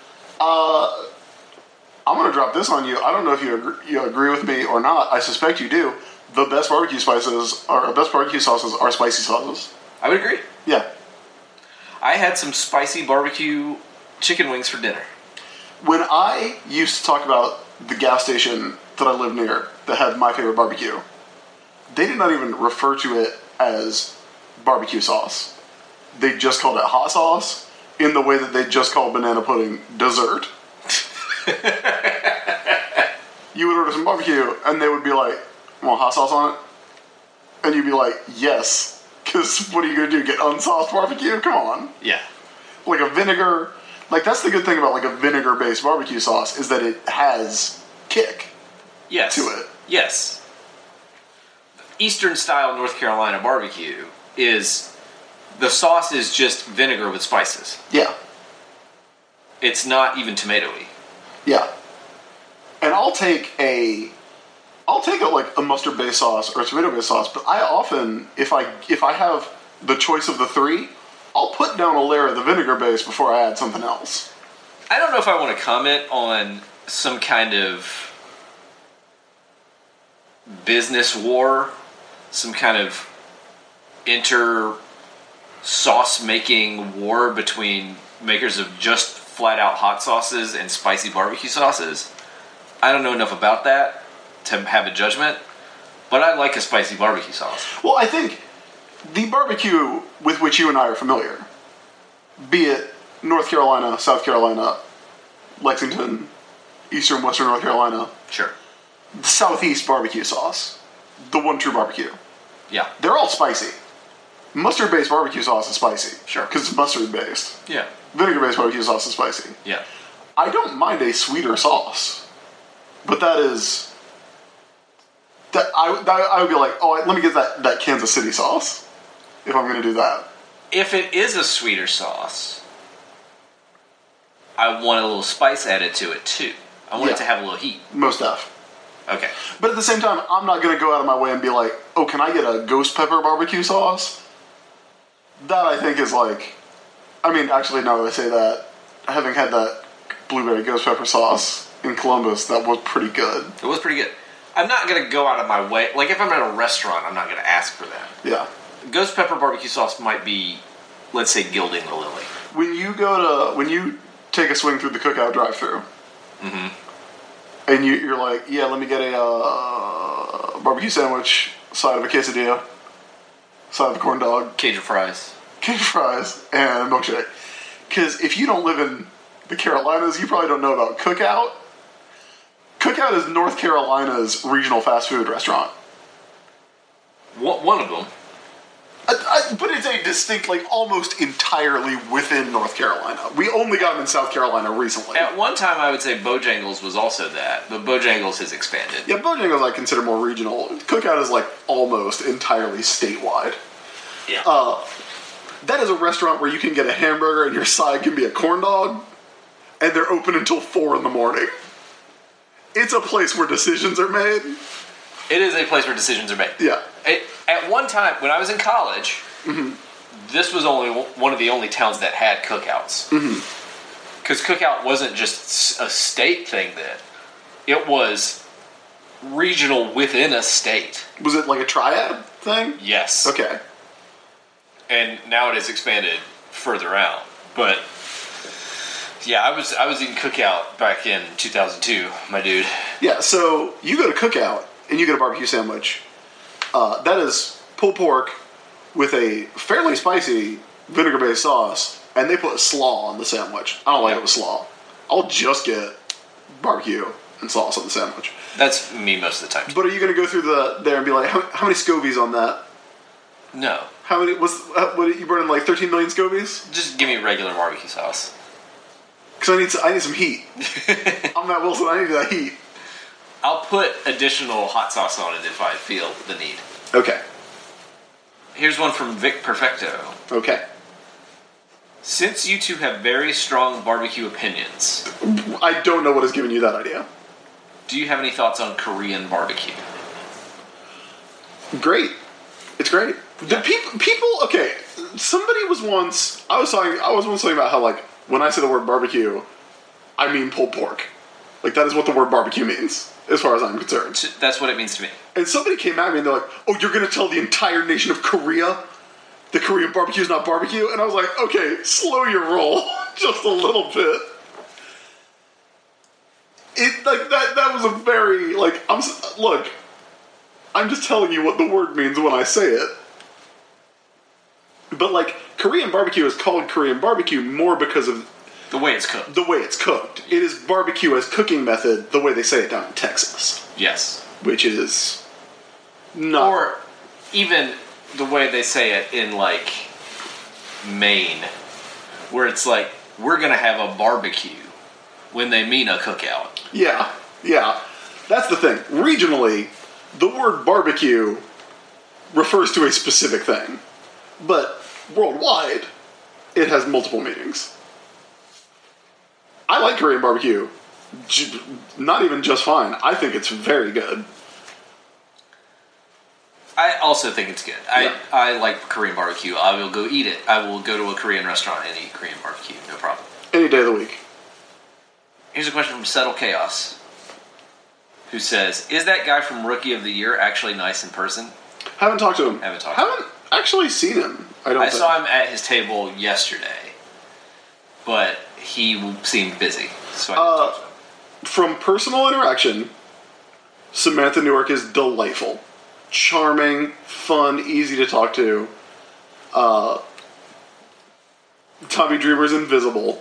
I'm going to drop this on you. I don't know if you agree with me or not. I suspect you do. The best barbecue sauces are spicy sauces. I would agree. Yeah. I had some spicy barbecue chicken wings for dinner. When I used to talk about the gas station that I lived near that had my favorite barbecue, they did not even refer to it as barbecue sauce. They just called it hot sauce in the way that they just called banana pudding dessert. You would order some barbecue and they would be like, want hot sauce on it? And you'd be like, yes. Because what are you going to do, get unsauced barbecue? Come on. Yeah. Like a vinegar. Like, that's the good thing about like a vinegar-based barbecue sauce is that it has kick Yes. to it. Yes. Eastern style North Carolina barbecue is the sauce is just vinegar with spices. Yeah. It's not even tomatoey. Yeah. And I'll take like a mustard-based sauce or a tomato-based sauce, but I often, if I have the choice of the three, I'll put down a layer of the vinegar base before I add something else. I don't know if I want to comment on some kind of business war, some kind of sauce making war between makers of just flat out hot sauces and spicy barbecue sauces. I don't know enough about that to have a judgment, but I like a spicy barbecue sauce. Well, I think the barbecue with which you and I are familiar, be it North Carolina, South Carolina, Lexington, Eastern, Western North Carolina, Sure. the Southeast barbecue sauce, the one true barbecue, Yeah. they're all spicy. Mustard-based barbecue sauce is spicy. Sure. Because it's mustard-based. Yeah. Vinegar-based barbecue sauce is spicy. Yeah. I don't mind a sweeter sauce. But that is... I would be like, let me get that Kansas City sauce. If I'm going to do that. If it is a sweeter sauce, I want a little spice added to it too. I want it to have a little heat. Most def. Okay. But at the same time, I'm not going to go out of my way and be like, oh, can I get a ghost pepper barbecue sauce? That I think is like... I mean, actually, now that I say that, having had that blueberry ghost pepper sauce in Columbus, that was pretty good. It was pretty good. I'm not going to go out of my way. Like, if I'm at a restaurant, I'm not going to ask for that. Yeah. Ghost pepper barbecue sauce might be, let's say, gilding the lily. When you take a swing through the Cookout drive-thru, and you're like, yeah, let me get a barbecue sandwich, side of a quesadilla, side of a corn dog, Cajun fries, and a milkshake. Because if you don't live in the Carolinas, you probably don't know about Cookout. Cookout is North Carolina's regional fast food restaurant. One of them. But it's a distinct, like, almost entirely within North Carolina. We only got them in South Carolina recently. At one time, I would say Bojangles was also that, but Bojangles has expanded. Yeah, Bojangles I consider more regional. Cookout is, like, almost entirely statewide. Yeah. That is a restaurant where you can get a hamburger and your side can be a corn dog, and they're open until 4 in the morning. It's a place where decisions are made. It is a place where decisions are made. Yeah. At one time, when I was in college, this was only one of the only towns that had cookouts. Because Cookout wasn't just a state thing then. It was regional within a state. Was it like a triad thing? Yes. Okay. And now it has expanded further out. But yeah, I was eating Cookout back in 2002, my dude. Yeah, so you go to Cookout and you get a barbecue sandwich. That is pulled pork with a fairly spicy vinegar-based sauce, and they put slaw on the sandwich. I don't like it with slaw. I'll just get barbecue and sauce on the sandwich. That's me most of the time. But are you going to go through there and be like, how many Scobies on that? No. How many? What you burning, like 13 million Scobies? Just give me regular barbecue sauce. Because I need some heat. I'm Matt Wilson. I need that heat. I'll put additional hot sauce on it if I feel the need. Okay. Here's one from Vic Perfecto. Okay. Since you two have very strong barbecue opinions, I don't know what has given you that idea. do you have any thoughts on Korean barbecue? Great. It's great. The people. Okay. Somebody was once. I was once talking about how, like, when I say the word barbecue, I mean pulled pork. Like, that is what the word barbecue means, as far as I'm concerned. That's what it means to me. And somebody came at me and they're like, "Oh, you're going to tell the entire nation of Korea the Korean barbecue is not barbecue?" And I was like, "Okay, slow your roll just a little bit." It like that was a very like I'm just telling you what the word means when I say it. But, like, Korean barbecue is called Korean barbecue more because of the way it's cooked. The way it's cooked. It is barbecue as cooking method, the way they say it down in Texas. Yes. Which is not... Or even the way they say it in, like, Maine, where it's like, we're going to have a barbecue when they mean a cookout. Yeah. That's the thing. Regionally, the word barbecue refers to a specific thing. But worldwide, it has multiple meanings. I like Korean barbecue. Not even just fine. I think it's very good. I also think it's good. I like Korean barbecue. I will go eat it. I will go to a Korean restaurant and eat Korean barbecue. No problem. Any day of the week. Here's a question from Settle Chaos, who says, is that guy from Rookie of the Year actually nice in person? Haven't talked to him. Haven't actually seen him. I saw him at his table yesterday, but he seemed busy, so I didn't talk to him. From personal interaction, Samantha Newark is delightful. Charming, fun, easy to talk to. Tommy Dreamer's invisible.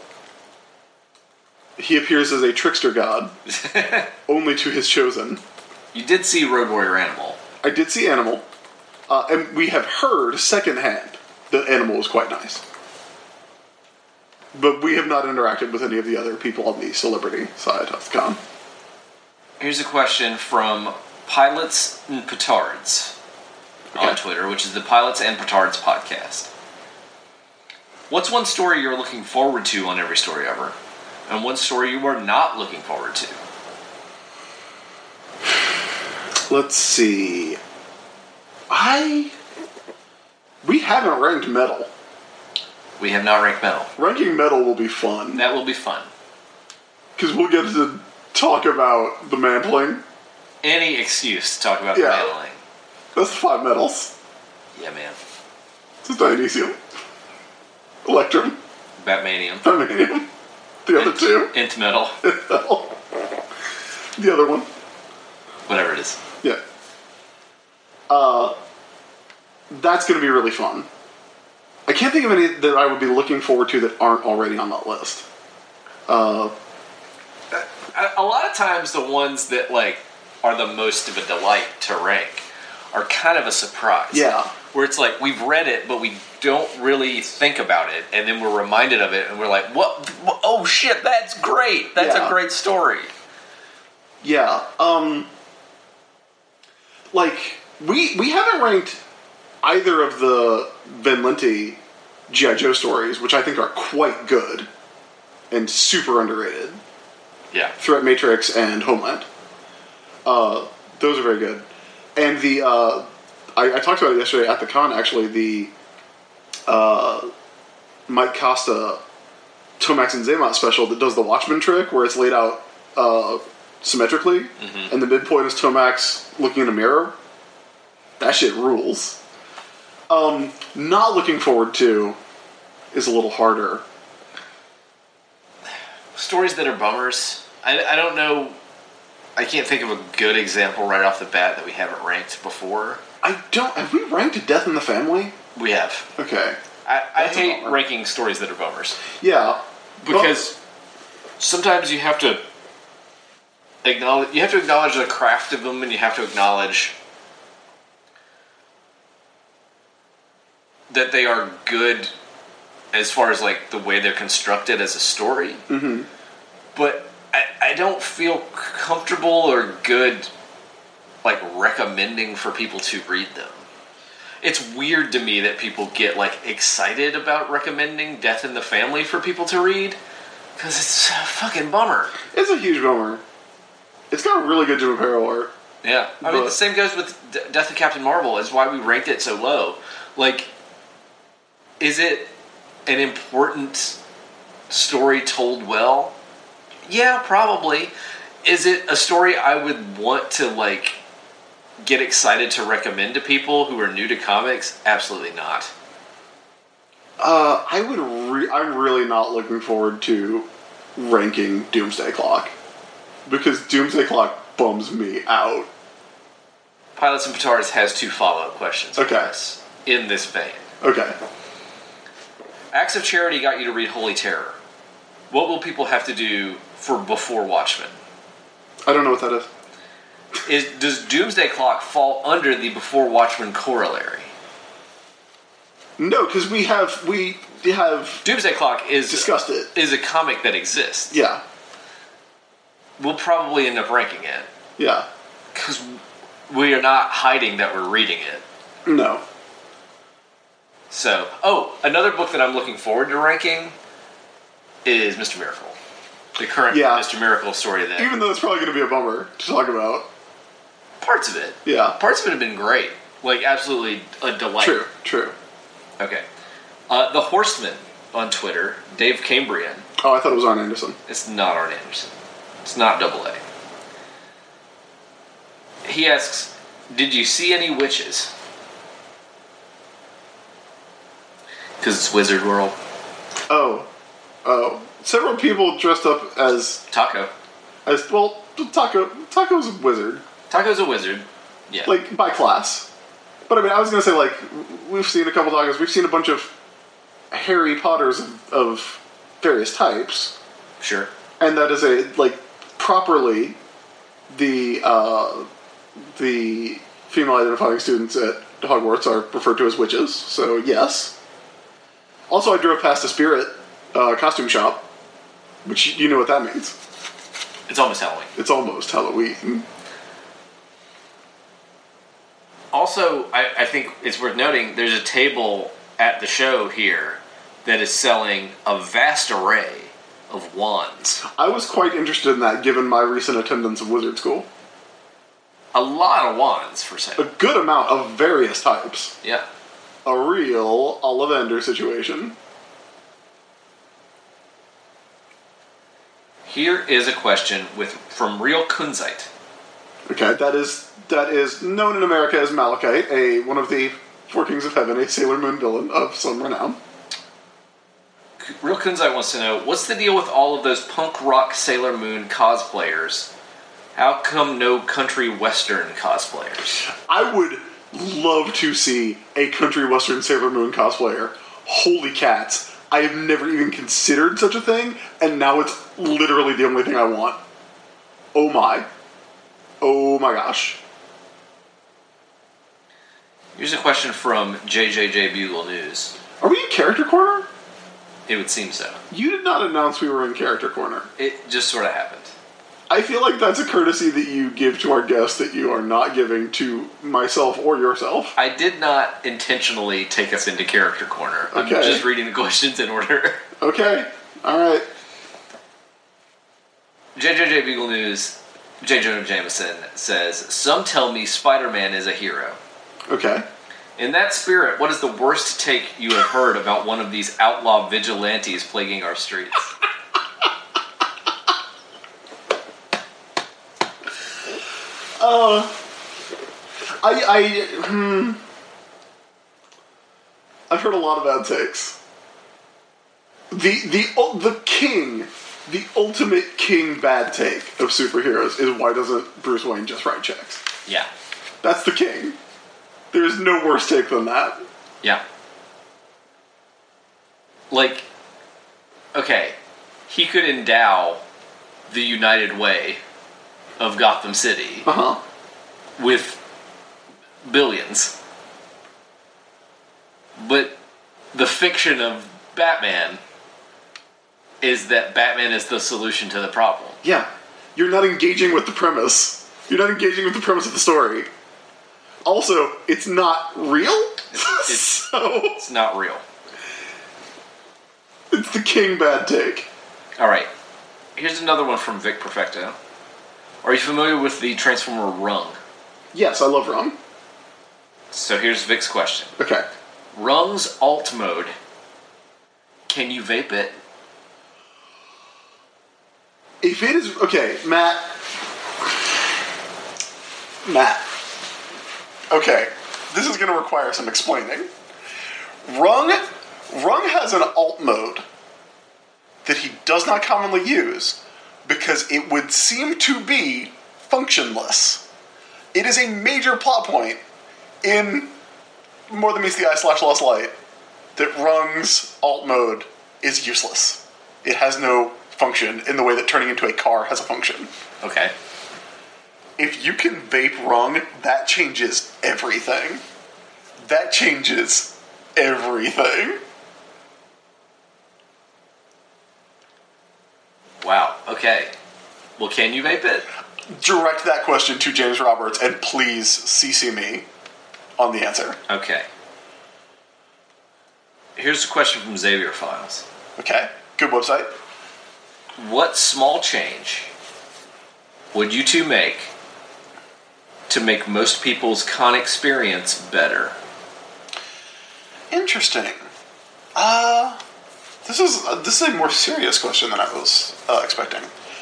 He appears as a trickster god, only to his chosen. You did see Road Warrior Animal. I did see Animal. And we have heard secondhand that Animal was quite nice. But we have not interacted with any of the other people on the celebrity side of the con. Here's a question from Pilots and Petards on Twitter, which is the Pilots and Petards podcast. What's one story you're looking forward to on Every Story Ever? and one story you are not looking forward to. Let's see. We haven't ranked Metal. We have not ranked Metal. Ranking Metal will be fun. That will be fun. Because we'll get to talk about the mantling. Any excuse to talk about the mantling. That's the 5 metals. Yeah, man. It's Dionysium. Electrum. Batmanium. Titanium. The other two. Int Metal. The other one. Whatever it is. Yeah. That's going to be really fun. I can't think of any that I would be looking forward to that aren't already on that list. A lot of times the ones that, like, are the most of a delight to rank are kind of a surprise. Yeah. Where it's like, we've read it, but we don't really think about it, and then we're reminded of it, and we're like, what? Oh, shit, that's great. That's a great story. Yeah. Like, we haven't ranked either of the Van Lente G.I. Joe stories, which I think are quite good and super underrated. Yeah. Threat Matrix and Homeland. Those are very good. And the, I talked about it yesterday at the con, actually, the Mike Costa Tomax and Xamot special that does the Watchmen trick, where it's laid out symmetrically, and the midpoint is Tomax looking in a mirror. That shit rules. Not looking forward to is a little harder. Stories that are bummers. I don't know. I can't think of a good example right off the bat that we haven't ranked before. Have we ranked Death in the Family? We have. Okay. I hate ranking stories that are bummers. Yeah. Because sometimes you have to acknowledge the craft of them, and you have to acknowledge that they are good as far as, like, the way they're constructed as a story. Mm-hmm. But I don't feel comfortable or good, like, recommending for people to read them. It's weird to me that people get, like, excited about recommending Death in the Family for people to read, because it's a fucking bummer. It's a huge bummer. It's got really good Jim Aparo art. Yeah. I mean, the same goes with Death of Captain Marvel, is why we ranked it so low. Like, is it an important story told well? Yeah, probably. Is it a story I would want to, like, get excited to recommend to people who are new to comics? Absolutely not. I'm really not looking forward to ranking Doomsday Clock, because Doomsday Clock bums me out. Pilots and Petars has 2 follow-up questions for us in this vein. Okay. Acts of Charity got you to read Holy Terror. What will people have to do for before Watchmen? I don't know what that is. Does Doomsday Clock fall under the before Watchmen corollary? No, because we have Doomsday Clock is discussed it. Is a comic that exists. Yeah. We'll probably end up ranking it. Yeah. Because we are not hiding that we're reading it. No. So, another book that I'm looking forward to ranking is Mr. Miracle. The current Mr. Miracle story that... Even though it's probably going to be a bummer to talk about. Parts of it. Yeah. Parts of it have been great. Like, absolutely a delight. True. Okay. The Horseman on Twitter, Dave Cambrian. Oh, I thought it was Arn Anderson. It's not Arn Anderson. It's not AA. He asks, did you see any witches? Because it's Wizard World. Oh. Several people dressed up as... Taco. Taco's a wizard. Taco's a wizard. Yeah. Like, by class. But I mean, I was going to say, like, we've seen a couple tacos. We've seen a bunch of Harry Potters of various types. Sure. And that is properly the female identifying students at Hogwarts are referred to as witches. So, yes. Also, I drove past a Spirit costume shop, which you know what that means. It's almost Halloween. It's almost Halloween. Also, I think it's worth noting, there's a table at the show here that is selling a vast array of wands. I was quite interested in that, given my recent attendance of Wizard School. A lot of wands for A sale. good amount of various types. Yeah. A real Ollivander situation. Here is a question from Real Kunzite. Okay, that is known in America as Malachite, one of the Four Kings of Heaven, a Sailor Moon villain of some renown. Real Kunzite wants to know, what's the deal with all of those punk rock Sailor Moon cosplayers? How come no country western cosplayers? I would love to see a country western Sailor Moon cosplayer. Holy cats. I have never even considered such a thing, and now it's literally the only thing I want. Oh my. Oh my gosh. Here's a question from JJJ Bugle News. Are we in Character Corner? It would seem so. You did not announce we were in Character Corner. It just sort of happened. I feel like that's a courtesy that you give to our guests that you are not giving to myself or yourself. I did not intentionally take us into Character Corner. I'm Okay. just reading the questions in order. Okay. Alright. JJJ Bugle News, J. Jonah Jameson says, some tell me Spider-Man is a hero. Okay. In that spirit, what is the worst take you have heard about one of these outlaw vigilantes plaguing our streets? I've heard a lot of bad takes. The ultimate king bad take of superheroes is, why doesn't Bruce Wayne just write checks? Yeah. That's the king. There's no worse take than that. Yeah. Like, okay, he could endow the United Way of Gotham City Uh-huh. with billions. But the fiction of Batman is that Batman is the solution to the problem. Yeah. You're not engaging with the premise. You're not engaging with the premise of the story. Also, it's not real? So, It's not real. it's the king bad take. Alright, here's another one from Vic Perfecto. Are you familiar with the Transformer Rung? Yes, I love Rum. So here's Vic's question. Okay. Rung's alt mode, can you vape it? If it is... Okay, Matt. Okay, this is going to require some explaining. Rung has an alt mode that he does not commonly use because it would seem to be functionless. It is a major plot point in More Than Meets the Eye / Lost Light that Rung's alt mode is useless. It has no function in the way that turning into a car has a function. Okay. If you can vape Rung, that changes everything. That changes everything. Wow, okay. Well, can you vape it? Direct that question to James Roberts and please CC me on the answer. Okay. Here's a question from Xavier Files. Okay? Good website. What small change would you two make to make most people's con experience better? Interesting. This is a more serious question than I was expecting.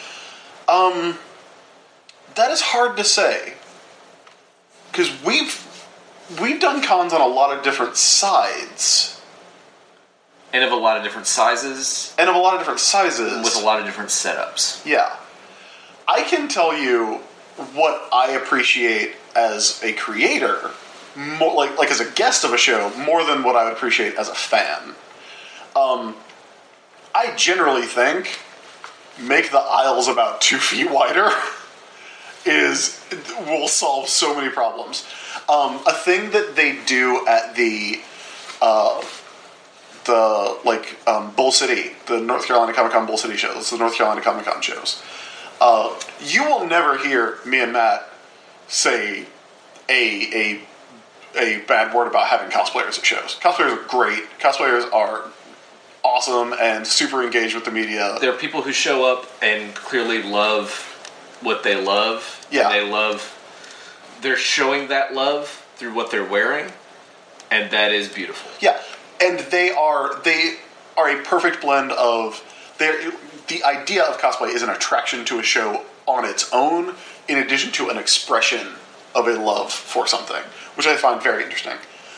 That is hard to say. Because we've done cons on a lot of different sides. And of a lot of different sizes, And of a lot of different sizes. with a lot of different setups. Yeah. I can tell you what I appreciate as a creator, more like as a guest of a show, more than what I would appreciate as a fan. I generally think make the aisles about 2 feet wider will solve so many problems. A thing that they do at the Bull City, the North Carolina Comic Con Bull City shows, the North Carolina Comic Con shows. You will never hear me and Matt say a bad word about having cosplayers at shows. Cosplayers are great. Cosplayers are awesome and super engaged with the media. There are people who show up and clearly love what they love. Yeah. And they're showing that love through what they're wearing, and that is beautiful. Yeah, and they are a perfect blend of the idea of cosplay is an attraction to a show on its own, in addition to an expression of a love for something, which I find very interesting.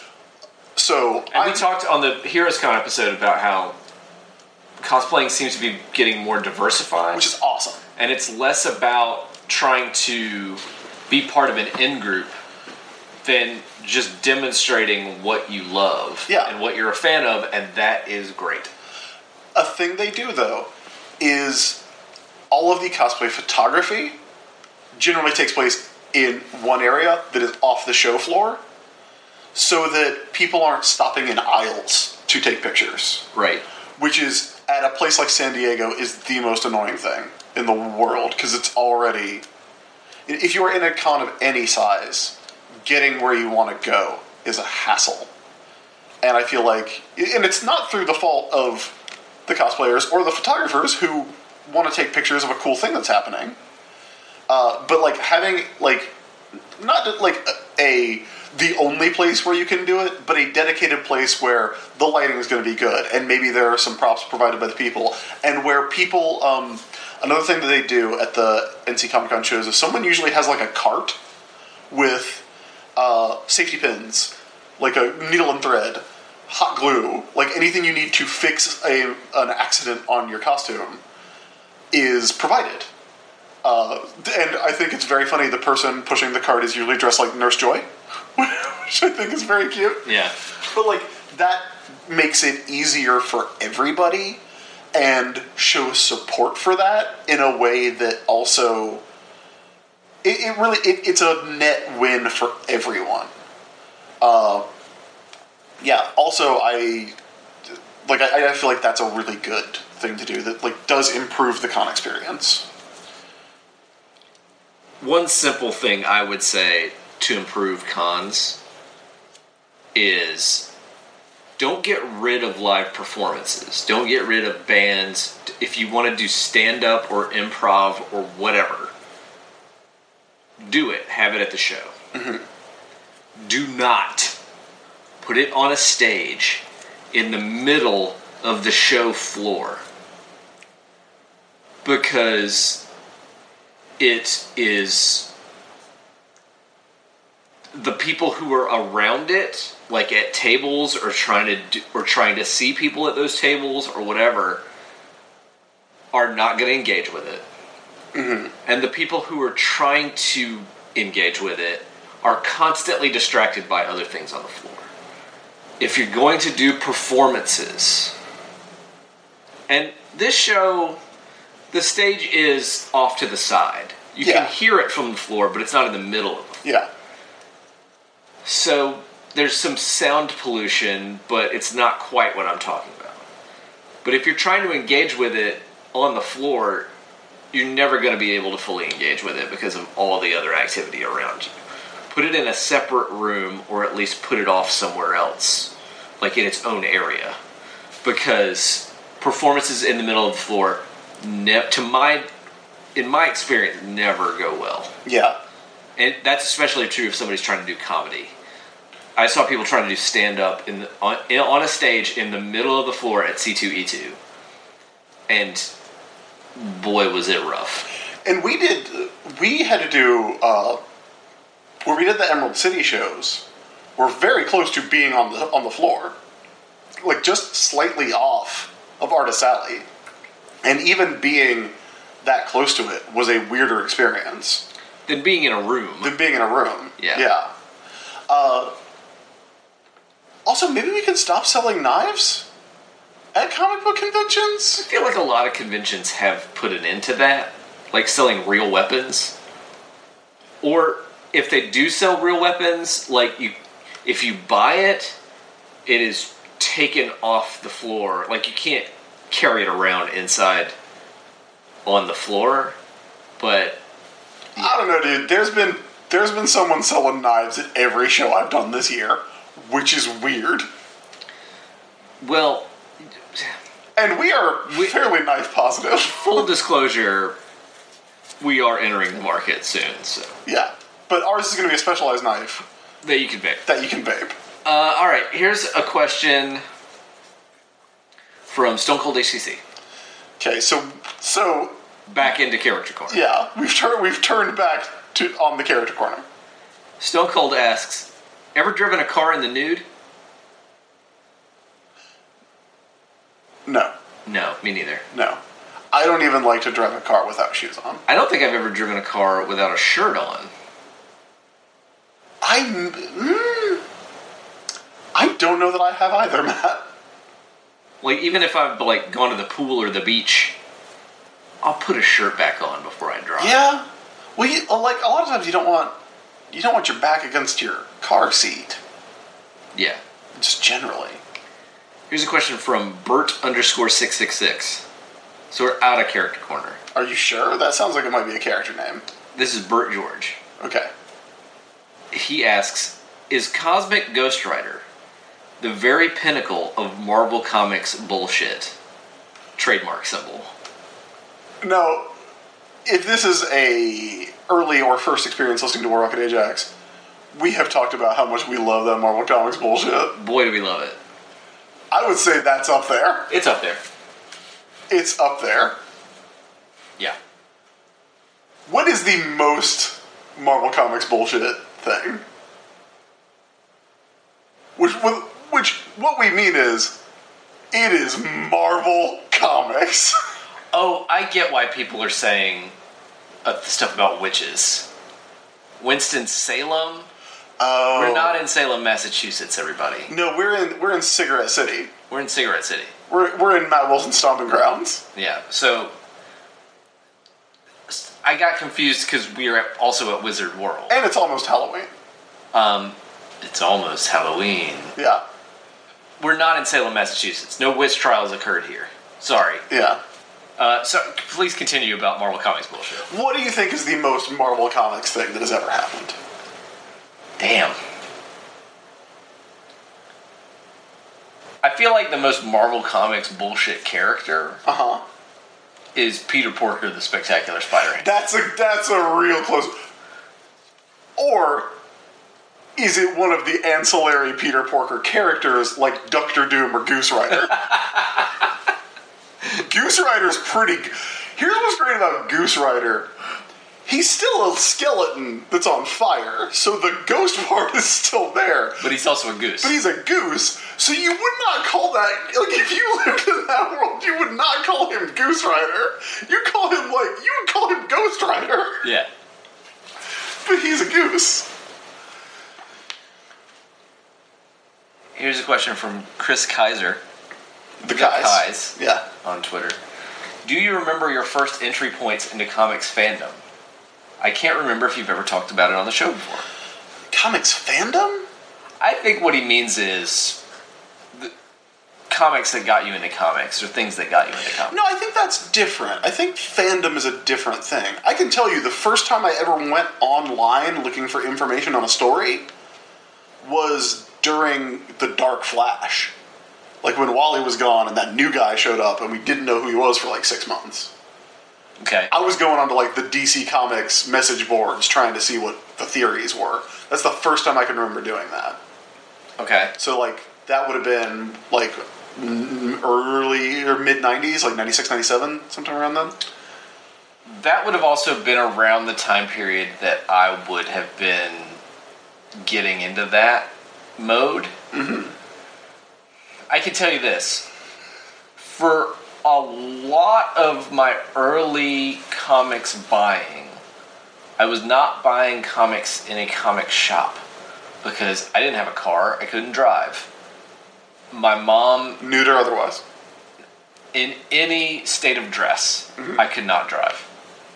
So, and we talked on the Heroes Con episode about how cosplaying seems to be getting more diversified, which is awesome. And it's less about trying to be part of an in-group than just demonstrating what you love and what you're a fan of, and that is great. A thing they do, though, is all of the cosplay photography generally takes place in one area that is off the show floor, so that people aren't stopping in aisles to take pictures. Right. Which is, at a place like San Diego, is the most annoying thing in the world, because it's already... If you're in a con of any size, getting where you want to go is a hassle. And I feel like... And it's not through the fault of the cosplayers or the photographers who want to take pictures of a cool thing that's happening. But, like, having, like... Not, like, the only place where you can do it, but a dedicated place where the lighting is going to be good, and maybe there are some props provided by the people, and where people... another thing that they do at the NC Comic Con shows is someone usually has, like, a cart with safety pins, like a needle and thread, hot glue, like anything you need to fix an accident on your costume is provided. And I think it's very funny, the person pushing the cart is usually dressed like Nurse Joy, which I think is very cute. Yeah. But, like, that makes it easier for everybody and shows support for that in a way that also... It's a net win for everyone. Yeah, also, I feel like that's a really good thing to do that, like, does improve the con experience. One simple thing I would say to improve cons is don't get rid of live performances. Don't get rid of bands. If you want to do stand-up or improv or whatever, do it. Have it at the show. Mm-hmm. Do not put it on a stage in the middle of the show floor, because it is the people who are around it, like at tables or trying to see people at those tables or whatever, are not going to engage with it. Mm-hmm. And the people who are trying to engage with it are constantly distracted by other things on the floor. If you're going to do performances, and this show, the stage is off to the side. You can hear it from the floor, but it's not in the middle of the floor. Yeah. So there's some sound pollution, but it's not quite what I'm talking about. But if you're trying to engage with it on the floor, you're never going to be able to fully engage with it because of all the other activity around you. Put it in a separate room, or at least put it off somewhere else, like in its own area. Because performances in the middle of the floor, in my experience, never go well. Yeah. And that's especially true if somebody's trying to do comedy. I saw people trying to do stand-up on a stage in the middle of the floor at C2E2. And boy, was it rough. And we had to do, where we did the Emerald City shows, we're very close to being on the floor. Like, just slightly off of Artist Alley. And even being that close to it was a weirder experience. Than being in a room. Yeah. Also, maybe we can stop selling knives at comic book conventions? I feel like a lot of conventions have put an end to that. Like selling real weapons. Or if they do sell real weapons, like if you buy it, it is taken off the floor. Like, you can't carry it around inside on the floor. But yeah. I don't know, dude. There's been someone selling knives at every show I've done this year, which is weird. Well, And we are fairly knife positive. Full disclosure, we are entering the market soon, so Yeah. But ours is going to be a specialized knife that you can vape. that you can vape. All right, here's a question from Stone Cold HCC. Okay, so Back into character corner. yeah, we've turned back to on the character corner. Stone Cold asks, ever driven a car in the nude? No, No, me neither. no. I don't even like to drive a car without shoes on. I don't think I've ever driven a car without a shirt on. I don't know that I have either, Matt. Like, even if I've like gone to the pool or the beach, I'll put a shirt back on before I drive. Yeah. Well, like a lot of times you don't want your back against your car seat. Yeah. Just generally. Here's a question from Bert_666. So we're out of character corner. Are you sure? That sounds like it might be a character name. This is Bert George. Okay. He asks, is Cosmic Ghost Rider the very pinnacle of Marvel Comics bullshit? Trademark symbol. No, if this is a early or first experience listening to War Rocket Ajax, we have talked about how much we love that Marvel Comics bullshit. Boy, do we love it. I would say that's up there. It's up there. It's up there. Yeah. What is the most Marvel Comics bullshit thing? Which what we mean is, it is Marvel Comics. Oh, I get why people are saying stuff about witches. Winston-Salem? Oh. We're not in Salem, Massachusetts, everybody. No, we're in Cigarette City. We're in Cigarette City. We're in Matt Wilson's stomping grounds. Yeah, so I got confused because we are also at Wizard World. And it's almost Halloween. It's almost Halloween. Yeah. We're not in Salem, Massachusetts. No witch trials occurred here. Sorry. Yeah. So please continue about Marvel Comics bullshit. What do you think is the most Marvel Comics thing that has ever happened? Damn. I feel like the most Marvel Comics bullshit character Uh-huh. is Peter Porker, the Spectacular Spider-Man. That's a real close. Or is it one of the ancillary Peter Porker characters like Doctor Doom or Goose Rider? Goose Rider's pretty... Here's what's great about Goose Rider. He's still a skeleton that's on fire, so the ghost part is still there. But he's also a goose. But he's a goose, so you would not call that... Like, if you lived in that world, you would not call him Goose Rider. You would call him Ghost Rider. Yeah. But he's a goose. Here's a question from Chris Kaiser. The Kais. Yeah. On Twitter. Do you remember your first entry points into comics fandom? I can't remember if you've ever talked about it on the show before. Comics fandom? I think what he means is the comics that got you into comics, or things that got you into comics. No, I think that's different. I think fandom is a different thing. I can tell you the first time I ever went online looking for information on a story was during the Dark Flash. Like when Wally was gone and that new guy showed up and we didn't know who he was for like 6 months. Okay. I was going onto like the DC Comics message boards trying to see what the theories were. That's the first time I can remember doing that. Okay. So like that would have been like early or mid 90s, like 96, 97, sometime around then. That would have also been around the time period that I would have been getting into that mode. Mm-hmm. I can tell you this. For a lot of my early comics buying, I was not buying comics in a comic shop because I didn't have a car, I couldn't drive. My mom... Nude or otherwise? In any state of dress, I could not drive.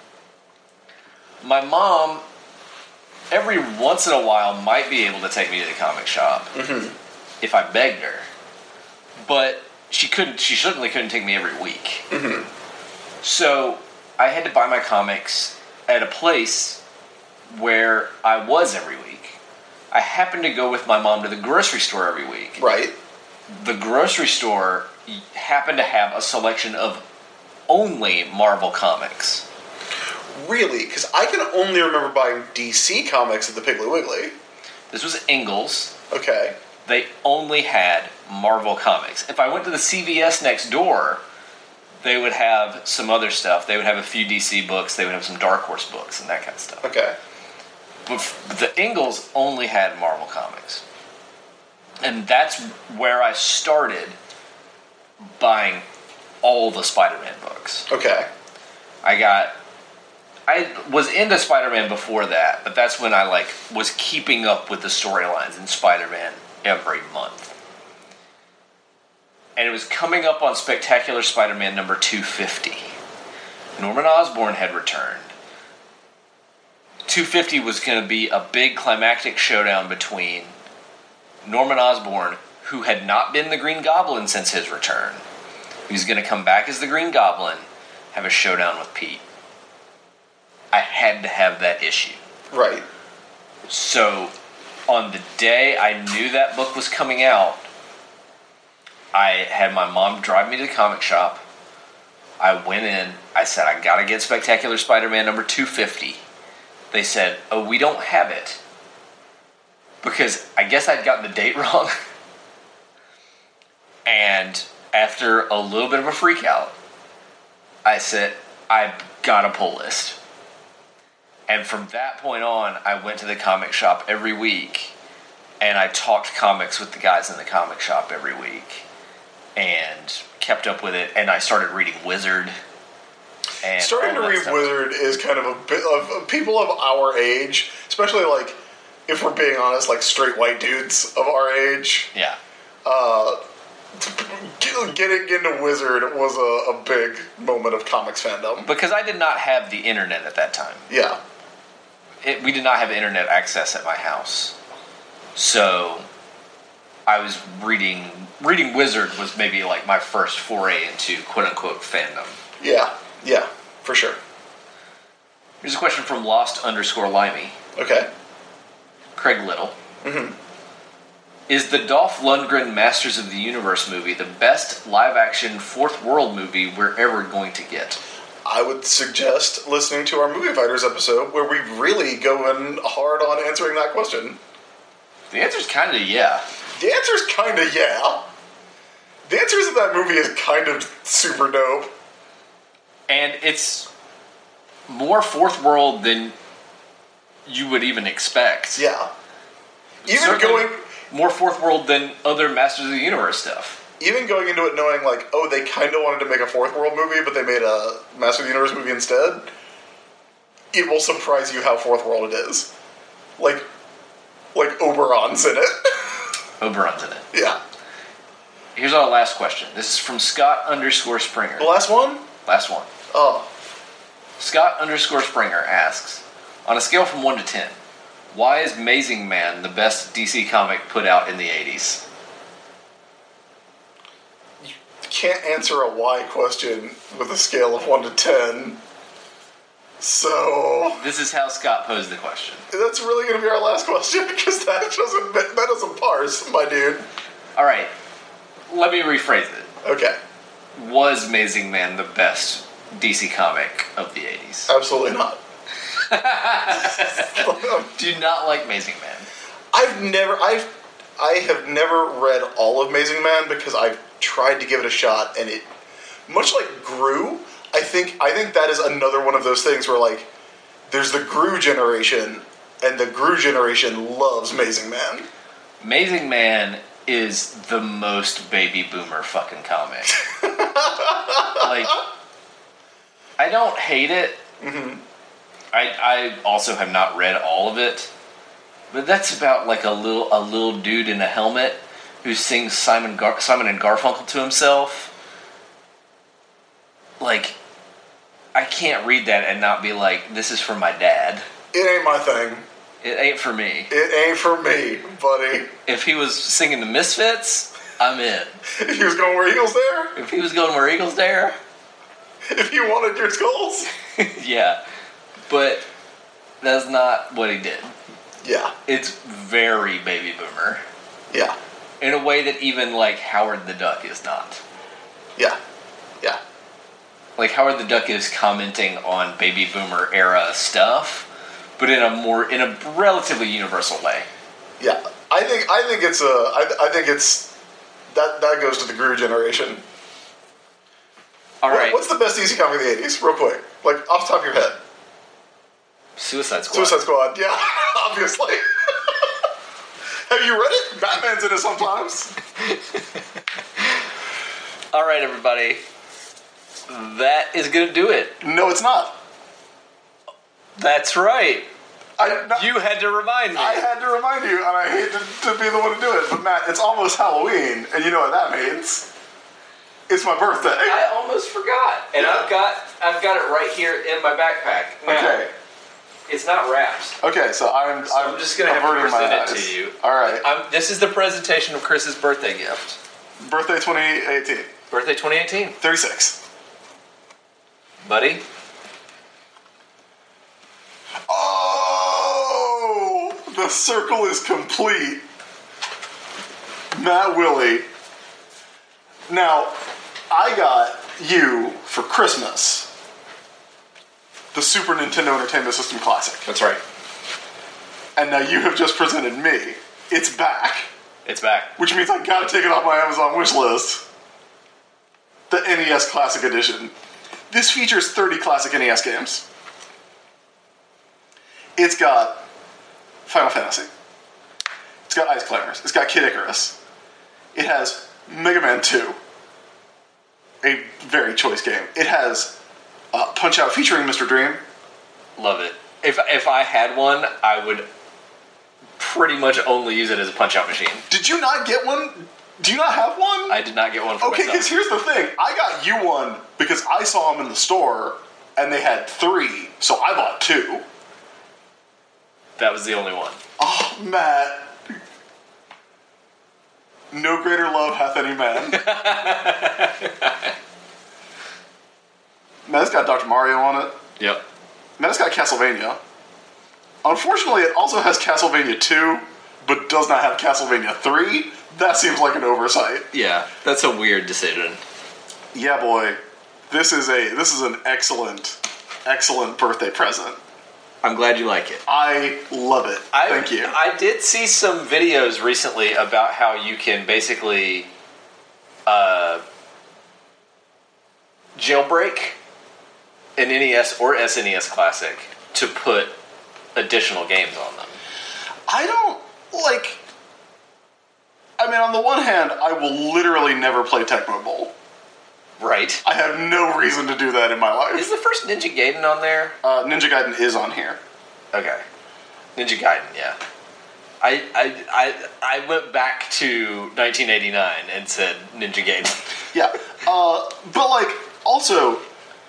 My mom, every once in a while, might be able to take me to the comic shop if I begged her. But she certainly couldn't take me every week. So I had to buy my comics at a place where I was every week. I happened to go with my mom to the grocery store every week. Right. The grocery store happened to have a selection of only Marvel comics. Really? Because I can only remember buying DC comics at the Piggly Wiggly. This was Ingalls. Okay. They only had Marvel comics. If I went to the CVS next door, they would have some other stuff. They would have a few DC books. They would have some Dark Horse books and that kind of stuff. Okay. But the Ingalls only had Marvel comics. And that's where I started buying all the Spider-Man books. Okay. I was into Spider-Man before that, but that's when I was keeping up with the storylines in Spider-Man every month. And it was coming up on Spectacular Spider-Man number 250. Norman Osborn had returned. 250 was going to be a big climactic showdown between Norman Osborn, who had not been the Green Goblin since his return. He was going to come back as the Green Goblin, have a showdown with Pete. I had to have that issue. Right. So, on the day I knew that book was coming out, I had my mom drive me to the comic shop. I went in. I said, I gotta get Spectacular Spider-Man number 250. They said, oh, we don't have it. Because I guess I'd gotten the date wrong. And after a little bit of a freak out, I said, I've got a pull list. And from that point on, I went to the comic shop every week, and I talked comics with the guys in the comic shop every week, and kept up with it, and I started reading Wizard. And starting to read Wizard is kind of a bit of people of our age, especially if we're being honest, straight white dudes of our age. Yeah. Getting into Wizard was a big moment of comics fandom. Because I did not have the internet at that time. Yeah. We did not have internet access at my house. So I was reading Wizard was maybe my first foray into quote-unquote fandom. Yeah, for sure. Here's a question from Lost_Limey. Okay. Craig Little. Mm-hmm. Is the Dolph Lundgren Masters of the Universe movie the best live-action fourth world movie we're ever going to get? I would suggest listening to our Movie Fighters episode where we really go in hard on answering that question. The answer's kind of yeah. The answer's kind of yeah. The answer is that movie is kind of super dope. And it's more fourth world than you would even expect. Yeah. Even Certainly going... more fourth world than other Masters of the Universe stuff. Even going into it knowing, they kind of wanted to make a fourth world movie, but they made a Master of the Universe movie instead, it will surprise you how fourth world it is. Like Oberon's in it. Oberon's in it. Yeah. Here's our last question. This is from Scott_Springer. The last one? Last one. Oh. Scott_Springer asks, on a scale from 1 to 10, why is Amazing Man the best DC comic put out in the 80s? Can't answer a why question with a scale of 1 to 10. So This is how Scott posed the question. that's really going to be our last question because that doesn't parse, my dude. All right, let me rephrase it. Okay. Was Amazing Man the best DC comic of the 80s? Absolutely not. Do you not like Amazing Man? I have never read all of Amazing Man because I've tried to give it a shot, and it, much like Gru, I think that is another one of those things where there's the Gru generation, and the Gru generation loves Amazing Man. Amazing Man is the most baby boomer fucking comic. I don't hate it. Mm-hmm. I also have not read all of it, but that's about a little dude in a helmet who sings Simon and Garfunkel to himself. I can't read that and not be like, this is for my dad. It ain't my thing. It ain't for me. It ain't for me, buddy. If he was singing the Misfits, I'm in. If he was going where Eagles there? If he was going where Eagles there? If you wanted your skulls? Yeah. But that's not what he did. Yeah. It's very baby boomer. Yeah. In a way that even Howard the Duck is not. Yeah. Yeah. Like Howard the Duck is commenting on baby boomer era stuff, but in a relatively universal way. Yeah. I think it's that goes to the Gru generation. All right. What's the best DC comic of the 80s? Real quick. Like, off the top of your head. Suicide Squad. Suicide Squad, yeah, obviously. Have you read it? Batman's in it sometimes. All right, everybody. That is going to do it. No, it's not. That's right. No, You had to remind me. I had to remind you, and I hate to be the one to do it, but Matt, it's almost Halloween, and you know what that means. It's my birthday. I almost forgot. And Yeah. I've got it right here in my backpack. Now, Okay. It's not wrapped. Okay, so I'm just going to have to averting my present it eyes. to you. All right. This is the presentation of Chris's birthday gift. Birthday 2018. Birthday 2018. 36. Buddy. Oh! The circle is complete. Matt Willie. Now, I got you for Christmas the Super Nintendo Entertainment System Classic. That's right. And now you have just presented me. It's back. It's back. Which means I gotta take it off my Amazon wish list. The NES Classic Edition. This features 30 classic NES games. It's got Final Fantasy. It's got Ice Climbers. It's got Kid Icarus. It has Mega Man 2. A very choice game. It has Punch Out featuring Mr. Dream. Love it. If I had one, I would pretty much only use it as a punch-out machine. Did you not get one? Do you not have one? I did not get one for Okay, myself. because here's the thing. I got you one because I saw them in the store, and they had 3, so I bought 2. That was the only one. Oh, Matt. No greater love hath any man. Man, it's got Dr. Mario on it. Yep. Man, it's got Castlevania. Unfortunately, it also has Castlevania 2, but does not have Castlevania 3. That seems like an oversight. Yeah, that's a weird decision. Yeah, boy. This is an excellent birthday present. I'm glad you like it. I love it. Thank you. I did see some videos recently about how you can basically jailbreak an NES or SNES Classic to put additional games on them. On the one hand, I will literally never play Tecmo Bowl. Right. I have no reason to do that in my life. Is the first Ninja Gaiden on there? Ninja Gaiden is on here. Okay. Ninja Gaiden, yeah. I went back to 1989 and said Ninja Gaiden. Yeah. But, also,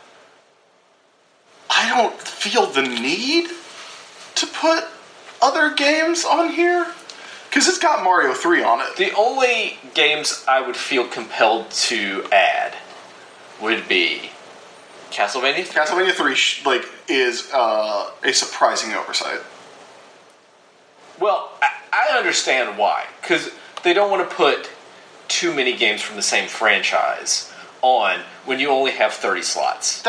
I don't feel the need to put other games on here. Because it's got Mario 3 on it. The only games I would feel compelled to add would be Castlevania 3. Castlevania 3, is a surprising oversight. Well, I understand why. Because they don't want to put too many games from the same franchise on when you only have 30 slots.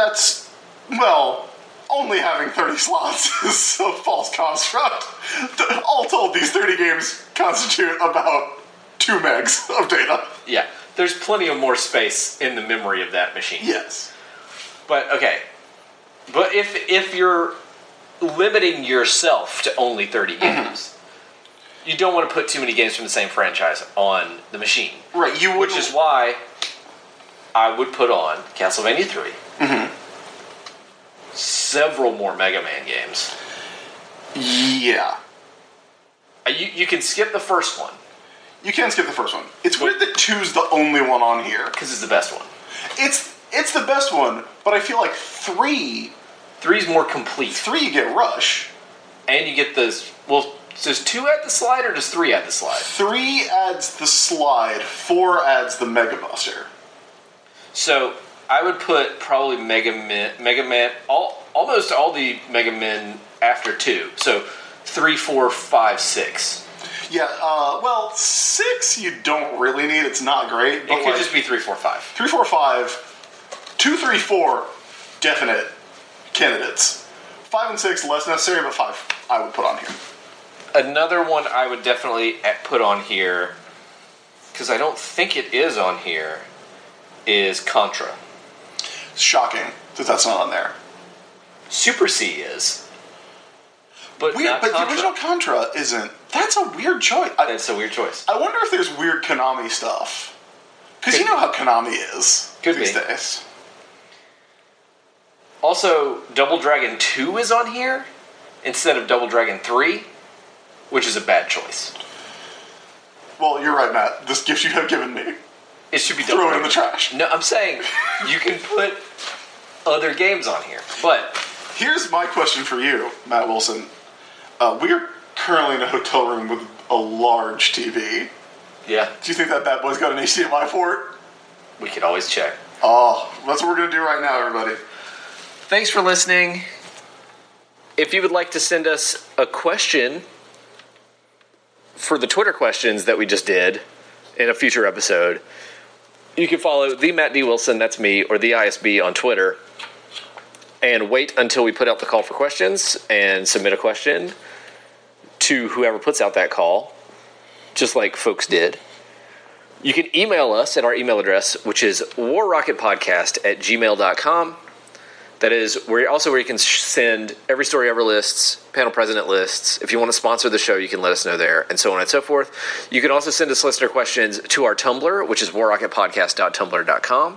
Only having 30 slots is a false construct. All told, these 30 games constitute about 2 megs of data. Yeah, there's plenty of more space in the memory of that machine. Yes. But, okay. But if you're limiting yourself to only 30 games, you don't want to put too many games from the same franchise on the machine. Right, Which is why I would put on Castlevania 3. Mm-hmm. Several more Mega Man games. Yeah. You can skip the first one. You can skip the first one. It's weird that 2's the only one on here. Because it's the best one. It's the best one, but I feel like 3... 3's more complete. 3 you get Rush. And you get this... Well, does 2 add the slide or does 3 add the slide? 3 adds the slide. 4 adds the Mega Buster. So, I would put probably Mega Man... almost all the Mega Men after 2. So, 3, 4, 5, 6. Yeah, well, 6 you don't really need. It's not great. But It could just be 3, 4, 5. 3, 4, 5, 2, 3, 4, definite candidates. 5 and 6, less necessary, but 5 I would put on here. Another one I would definitely put on here, because I don't think it is on here, is Contra. Shocking that that's not on there. Super C is. But Weird, not but Contra. the original Contra isn't. That's a weird choice. That's a weird choice. I wonder if there's weird Konami stuff. Because you know how Konami is Could these be. days. Also, Double Dragon 2 is on here instead of Double Dragon 3, which is a bad choice. Well, you're right, Matt. This gift you have given me. It should be Double Throw it in Dragon. the trash. No, I'm saying you can put other games on here. But Here's my question for you, Matt Wilson. We're currently in a hotel room with a large TV. yeah, Do you think that bad boy's got an HDMI port? we could always check. Oh, that's what we're going to do right now, everybody. Thanks for listening. If you would like to send us a question for the Twitter questions that we just did in a future episode, you can follow the Matt D. Wilson, that's me, or the ISB on Twitter, and wait until we put out the call for questions and submit a question to whoever puts out that call, just like folks did. You can email us at our email address, which is warrocketpodcast@gmail.com. That is where you can send every story ever lists, panel president lists. If you want to sponsor the show, you can let us know there, and so on and so forth. You can also send us listener questions to our Tumblr, which is warrocketpodcast.tumblr.com.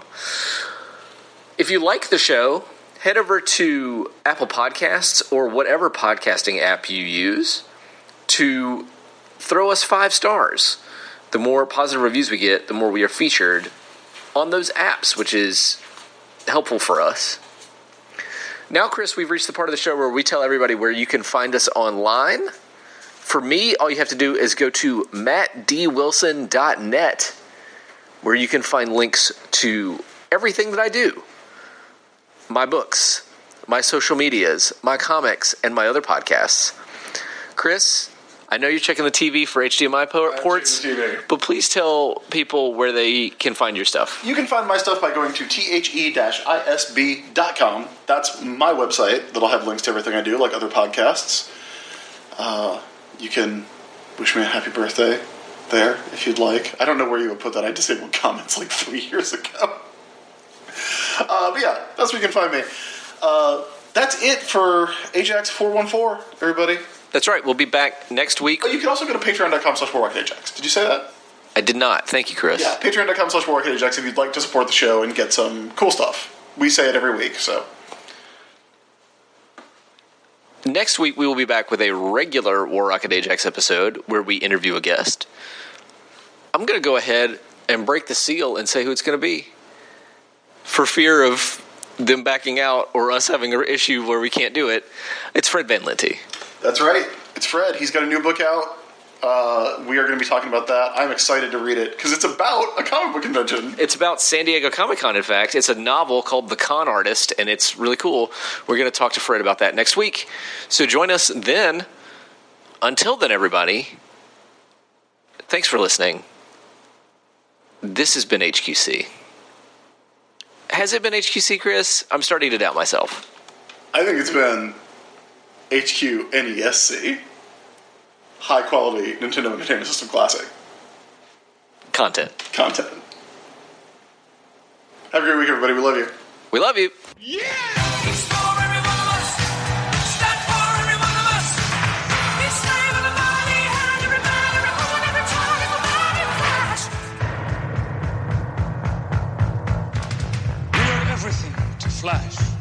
If you like the show, head over to Apple Podcasts or whatever podcasting app you use to throw us 5 stars. The more positive reviews we get, the more we are featured on those apps, which is helpful for us. Now, Chris, we've reached the part of the show where we tell everybody where you can find us online. For me, all you have to do is go to mattdwilson.net, where you can find links to everything that I do. My books, my social medias, my comics, and my other podcasts. Chris, I know you're checking the TV for HDMI ports, checking the TV. but please tell people where they can find your stuff. You can find my stuff by going to the-isb.com. That's my website that'll have links to everything I do, like other podcasts. You can wish me a happy birthday there, if you'd like. I don't know where you would put that. I disabled comments like 3 years ago. But yeah, that's where you can find me. That's it for Ajax 414, everybody. That's right. We'll be back next week. Oh, you can also go to patreon.com/warrockedajax. Did you say that? I did not. Thank you, Chris. Yeah, patreon.com/warrockedajax if you'd like to support the show and get some cool stuff. We say it every week, so. Next week, we will be back with a regular War Rocket Ajax episode where we interview a guest. I'm going to go ahead and break the seal and say who it's going to be, for fear of them backing out or us having an issue where we can't do it. It's Fred Van Lente. That's right. It's Fred. He's got a new book out. We are going to be talking about that. I'm excited to read it because it's about a comic book convention. It's about San Diego Comic-Con, in fact. It's a novel called The Con Artist, and it's really cool. We're going to talk to Fred about that next week. So join us then. Until then, everybody, thanks for listening. This has been HQC. Has it been HQC, Chris? I'm starting to doubt myself. I think it's been HQ NESC. High quality Nintendo Entertainment System Classic Content. content. Have a great week, everybody. We love you. We love you. It's for every one of us. Stand for every one of us. It's for everybody, and every man, every woman, every child, every man in Flash. We are everything to Flash.